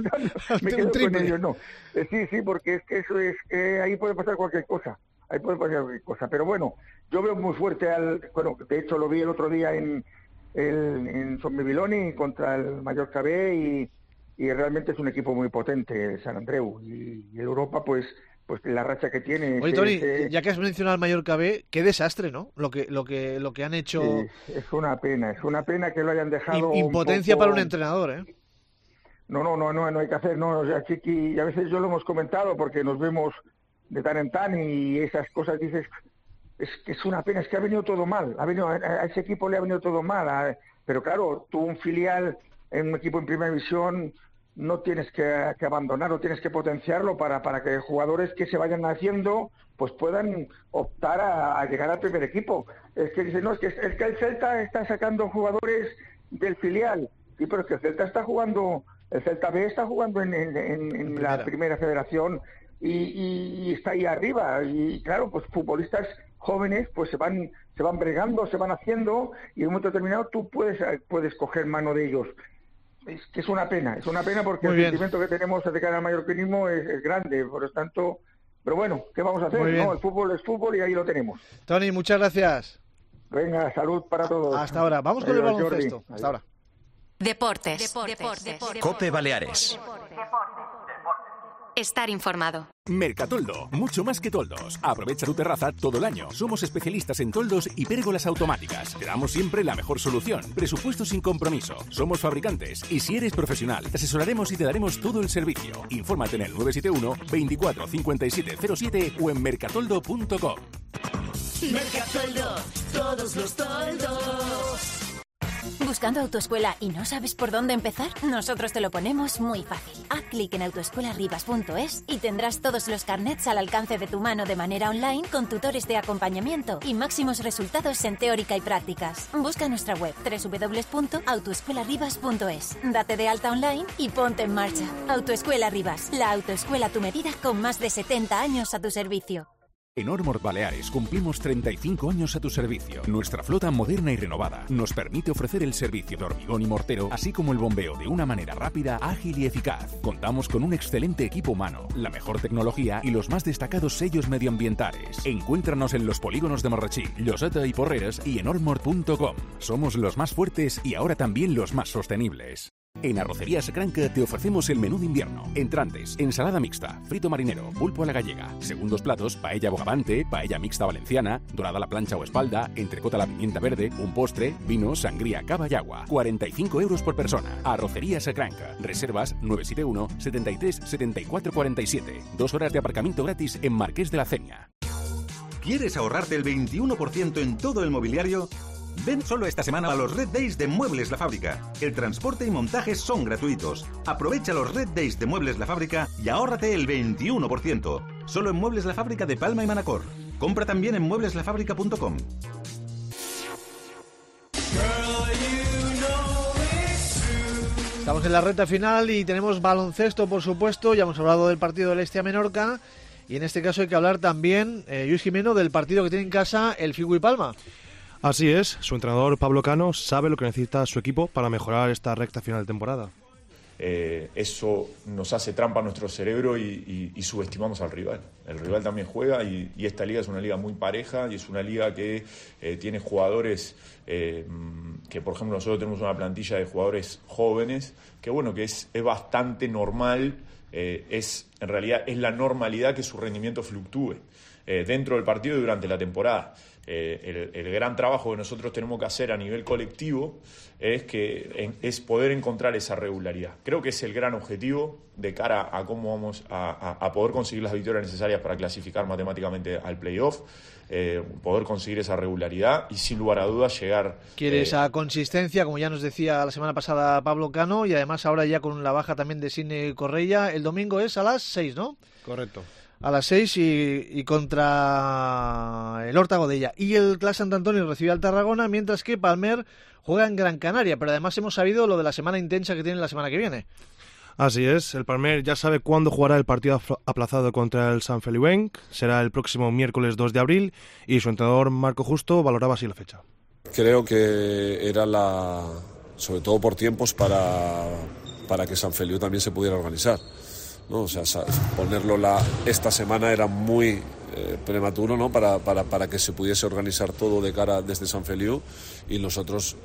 Me quedo con ellos, no. Eh, sí, sí, porque es que eso es que ahí puede pasar cualquier cosa. Ahí puede pasar cualquier cosa. Pero bueno, yo veo muy fuerte al... Bueno, de hecho lo vi el otro día en, el, en Son Bibiloni contra el Mallorca B y, y realmente es un equipo muy potente, el Sant Andreu. Y, y el Europa, pues... pues la racha que tiene. Oye, que, Tony, que... ya que has mencionado al Mallorca B, qué desastre, ¿no? Lo que lo que lo que han hecho. Sí, es una pena, es una pena que lo hayan dejado. Impotencia un poco... para un entrenador, ¿eh? No, no, no, no, no hay que hacer, no, o sea, Chiqui, y a veces yo lo hemos comentado porque nos vemos de tan en tan y esas cosas dices, es que es una pena, es que ha venido todo mal, ha venido, a ese equipo le ha venido todo mal, a, pero claro, tú un filial en un equipo en primera división no tienes que, que abandonarlo, tienes que potenciarlo para, para que jugadores que se vayan haciendo pues puedan optar a, a llegar al primer equipo. Es que dicen, no, es que, es que el Celta está sacando jugadores del filial, sí, pero es que el Celta está jugando, el Celta B está jugando en, en, en, en la primera federación y, y, y está ahí arriba, y claro, pues futbolistas jóvenes pues se van se van bregando, se van haciendo, y en un momento determinado tú puedes, puedes coger mano de ellos. Es que es una pena, es una pena porque Muy el bien. sentimiento que tenemos de cara al mallorquinismo es, es grande, por lo tanto, pero bueno, ¿qué vamos a hacer? Muy bien. ¿No? El fútbol es fútbol y ahí lo tenemos. Tony, muchas gracias. Venga, salud para todos. Hasta ahora. Vamos con Adiós, el baloncesto. Jordi. Hasta ahora. Deportes. Deportes. Deportes. Cope Baleares. Estar informado. Mercatoldo, mucho más que toldos. Aprovecha tu terraza todo el año. Somos especialistas en toldos y pérgolas automáticas. Te damos siempre la mejor solución. Presupuesto sin compromiso. Somos fabricantes y si eres profesional, te asesoraremos y te daremos todo el servicio. Infórmate en el nueve siete uno, veinticuatro, cincuenta y siete cero siete o en mercatoldo punto com. Mercatoldo, todos los toldos. ¿Buscando autoescuela y no sabes por dónde empezar? Nosotros te lo ponemos muy fácil. Haz clic en autoescuelaribas punto es y tendrás todos los carnets al alcance de tu mano de manera online con tutores de acompañamiento y máximos resultados en teórica y prácticas. Busca nuestra web doble u doble u doble u punto autoescuelaribas punto es. Date de alta online y ponte en marcha. Autoescuela Ribas, la autoescuela a tu medida con más de setenta años a tu servicio. En Ormord Baleares cumplimos treinta y cinco años a tu servicio. Nuestra flota moderna y renovada nos permite ofrecer el servicio de hormigón y mortero, así como el bombeo de una manera rápida, ágil y eficaz. Contamos con un excelente equipo humano, la mejor tecnología y los más destacados sellos medioambientales. Encuéntranos en los polígonos de Marrachí, Lloseta y Porreres y en ormord punto com. Somos los más fuertes y ahora también los más sostenibles. En Arrocerías Cranca te ofrecemos el menú de invierno. Entrantes, ensalada mixta, frito marinero, pulpo a la gallega. Segundos platos, paella bogavante, paella mixta valenciana, dorada a la plancha o espalda, entrecota a la pimienta verde, un postre, vino, sangría, cava y agua. cuarenta y cinco euros por persona. Arrocerías Cranca. Reservas nueve siete uno, setenta y tres, setenta y cuatro cuarenta y siete. Dos horas de aparcamiento gratis en Marqués de la Cenia. ¿Quieres ahorrarte el veintiuno por ciento en todo el mobiliario? Ven solo esta semana a los Red Days de Muebles La Fábrica. El transporte y montaje son gratuitos. Aprovecha los Red Days de Muebles La Fábrica y ahórrate el veintiuno por ciento. Solo en Muebles La Fábrica de Palma y Manacor. Compra también en muebles la fábrica punto com. Estamos en la recta final y tenemos baloncesto, por supuesto. Ya hemos hablado del partido del Este a Menorca. Y en este caso hay que hablar también, eh, Luis Jimeno, del partido que tiene en casa el Figui Palma. Así es, su entrenador Pablo Cano sabe lo que necesita su equipo para mejorar esta recta final de temporada. Eh, eso nos hace trampa a nuestro cerebro y, y, y subestimamos al rival. El rival también juega y, y esta liga es una liga muy pareja y es una liga que eh, tiene jugadores eh, que, por ejemplo, nosotros tenemos una plantilla de jugadores jóvenes que, bueno, que es, es bastante normal, eh, es en realidad es la normalidad que su rendimiento fluctúe eh, dentro del partido y durante la temporada. Eh, el, el gran trabajo que nosotros tenemos que hacer a nivel colectivo es que en, es poder encontrar esa regularidad. Creo que es el gran objetivo de cara a cómo vamos a, a, a poder conseguir las victorias necesarias para clasificar matemáticamente al playoff, eh, poder conseguir esa regularidad y sin lugar a dudas llegar... Quiere eh, esa consistencia, como ya nos decía la semana pasada Pablo Cano, y además ahora ya con la baja también de Sidney Correia. El domingo es a las seis, ¿no? Correcto. A las seis y, y contra el Horta Godella. Y el Clas Sant Antonio recibe al Tarragona, mientras que Palmer juega en Gran Canaria. Pero además hemos sabido lo de la semana intensa que tiene la semana que viene. Así es, el Palmer ya sabe cuándo jugará el partido aplazado contra el Sant Feliuenc. Será el próximo miércoles dos de abril y su entrenador Marco Justo valoraba así la fecha. Creo que era la, sobre todo por tiempos, para, para que Sant Feliu también se pudiera organizar. ¿No? O sea, ponerlo la, esta semana era muy eh, prematuro, ¿no? para, para, para que se pudiese organizar todo de cara desde Sant Feliu y nosotros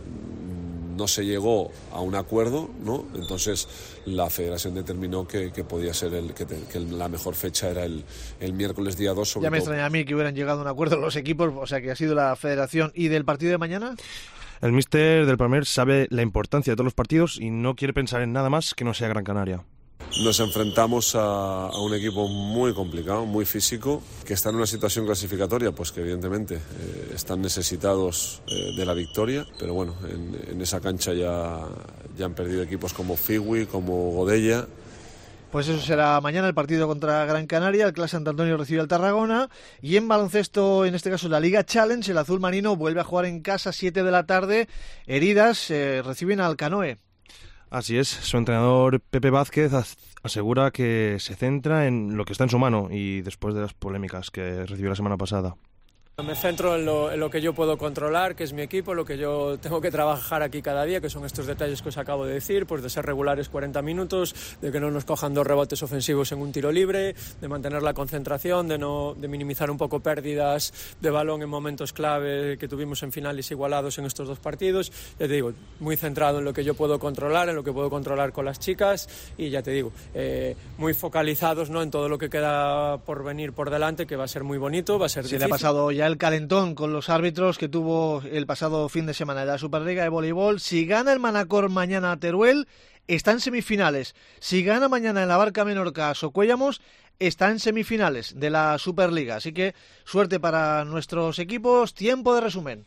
eh, no se llegó a un acuerdo, ¿no? Entonces la federación determinó que, que podía ser el, que, te, que la mejor fecha era el, el miércoles día dos. Sobre ya me todo. extraña a mí que hubieran llegado a un acuerdo los equipos, o sea que ha sido la federación. ¿Y del partido de mañana? El míster del Palmer sabe la importancia de todos los partidos y no quiere pensar en nada más que no sea Gran Canaria. Nos enfrentamos a, a un equipo muy complicado, muy físico, que está en una situación clasificatoria, pues que evidentemente eh, están necesitados eh, de la victoria, pero bueno, en, en esa cancha ya, ya han perdido equipos como Figui, como Godella. Pues eso será mañana el partido contra Gran Canaria, el Clas Sant Antonio recibe al Tarragona, y en baloncesto, en este caso la Liga Challenge, el azul marino vuelve a jugar en casa, siete de la tarde, Heridas eh, reciben al Canoe. Así es, su entrenador Pepe Vázquez asegura que se centra en lo que está en su mano y después de las polémicas que recibió la semana pasada. Me centro en lo, en lo que yo puedo controlar, que es mi equipo, lo que yo tengo que trabajar aquí cada día, que son estos detalles que os acabo de decir, pues de ser regulares cuarenta minutos, de que no nos cojan dos rebotes ofensivos en un tiro libre, de mantener la concentración, de no de minimizar un poco pérdidas de balón en momentos clave que tuvimos en finales igualados en estos dos partidos. Ya te digo, muy centrado en lo que yo puedo controlar, en lo que puedo controlar con las chicas y ya te digo, eh, muy focalizados, ¿no?, en todo lo que queda por venir por delante, que va a ser muy bonito, va a ser Se difícil. le ha pasado ya el calentón con los árbitros que tuvo el pasado fin de semana de la Superliga de Voleibol. Si gana el Manacor mañana a Teruel, está en semifinales. Si gana mañana en la Barca Menorca a Socuéllamos, está en semifinales de la Superliga. Así que suerte para nuestros equipos. Tiempo de resumen.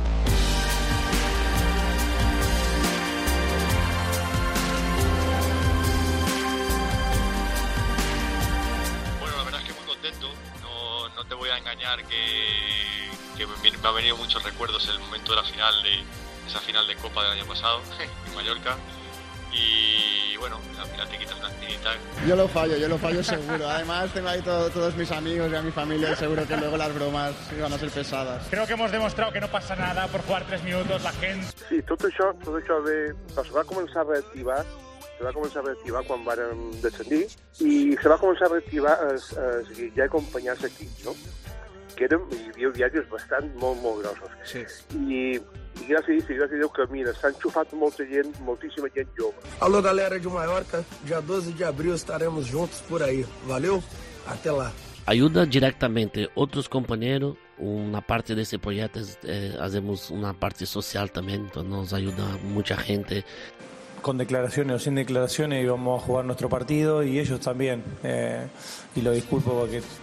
Bueno, la verdad es que muy contento. No, no te voy a engañar que, que me ha venido muchos recuerdos el momento de la final, de esa final de Copa del año pasado en Mallorca. Y bueno, al final te quitas una espinita. Yo lo fallo, yo lo fallo seguro. Además tengo ahí todo, todos mis amigos y a mi familia y seguro que luego las bromas van a ser pesadas. Creo que hemos demostrado que no passa nada por jugar tres minutos, la gent... Sí, tot això, tot això ve... Es va començar a reactivar, se va començar a reactivar quan vàrem descendir i se va començar a reactivar es, es, ja acompanyar els equips, no? Que érem, hi havia viatges bastant molt, molt grossos. Sí. I, i gràcies a Deus, gràcies a Deus que, mira, s'ha enxufat molta gent, moltíssima gent jove. Alô, galera de Maiorca, dia doze de abril estaremos juntos por aí. Valeu? Até lá. Ayuda directamente otros compañeros, una parte de ese proyecto eh, hacemos una parte social también, entonces nos ayuda mucha gente. Con declaraciones o sin declaraciones íbamos a jugar nuestro partido y ellos también. Eh, y lo disculpo porque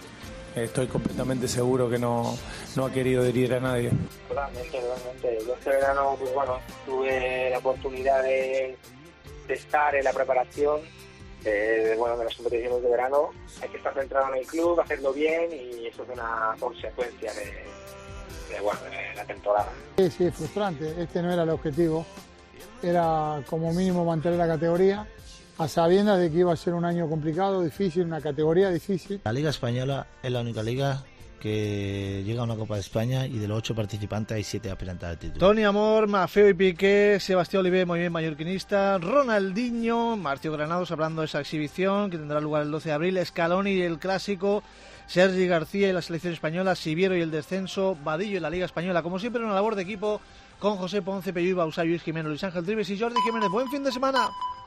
estoy completamente seguro que no, no ha querido herir a nadie. Totalmente, totalmente. Yo este verano, pues bueno, tuve la oportunidad de, de estar en la preparación de, bueno, de las competiciones de verano. Hay que estar centrado en el club, hacerlo bien, y eso es una consecuencia de, de, bueno, de la temporada. Sí, sí, frustrante. Este no era el objetivo. Era como mínimo mantener la categoría, a sabiendas de que iba a ser un año complicado, difícil, una categoría difícil. La Liga Española es la única liga que llega a una Copa de España, y de los ocho participantes hay siete aspirantes al título. Toni Amor, Mafeo y Piqué, Sebastián Oliver, muy bien mallorquinista, Ronaldinho, Marcio Granados hablando de esa exhibición que tendrá lugar el doce de abril, Scaloni y el clásico, Sergi García y la selección española, Siviero y el descenso, Vadillo y la Liga Española. Como siempre, una labor de equipo con José Ponce, Pello y Bausá, Luis Jiménez, Luis Ángel Trives y Jordi Jiménez. Buen fin de semana.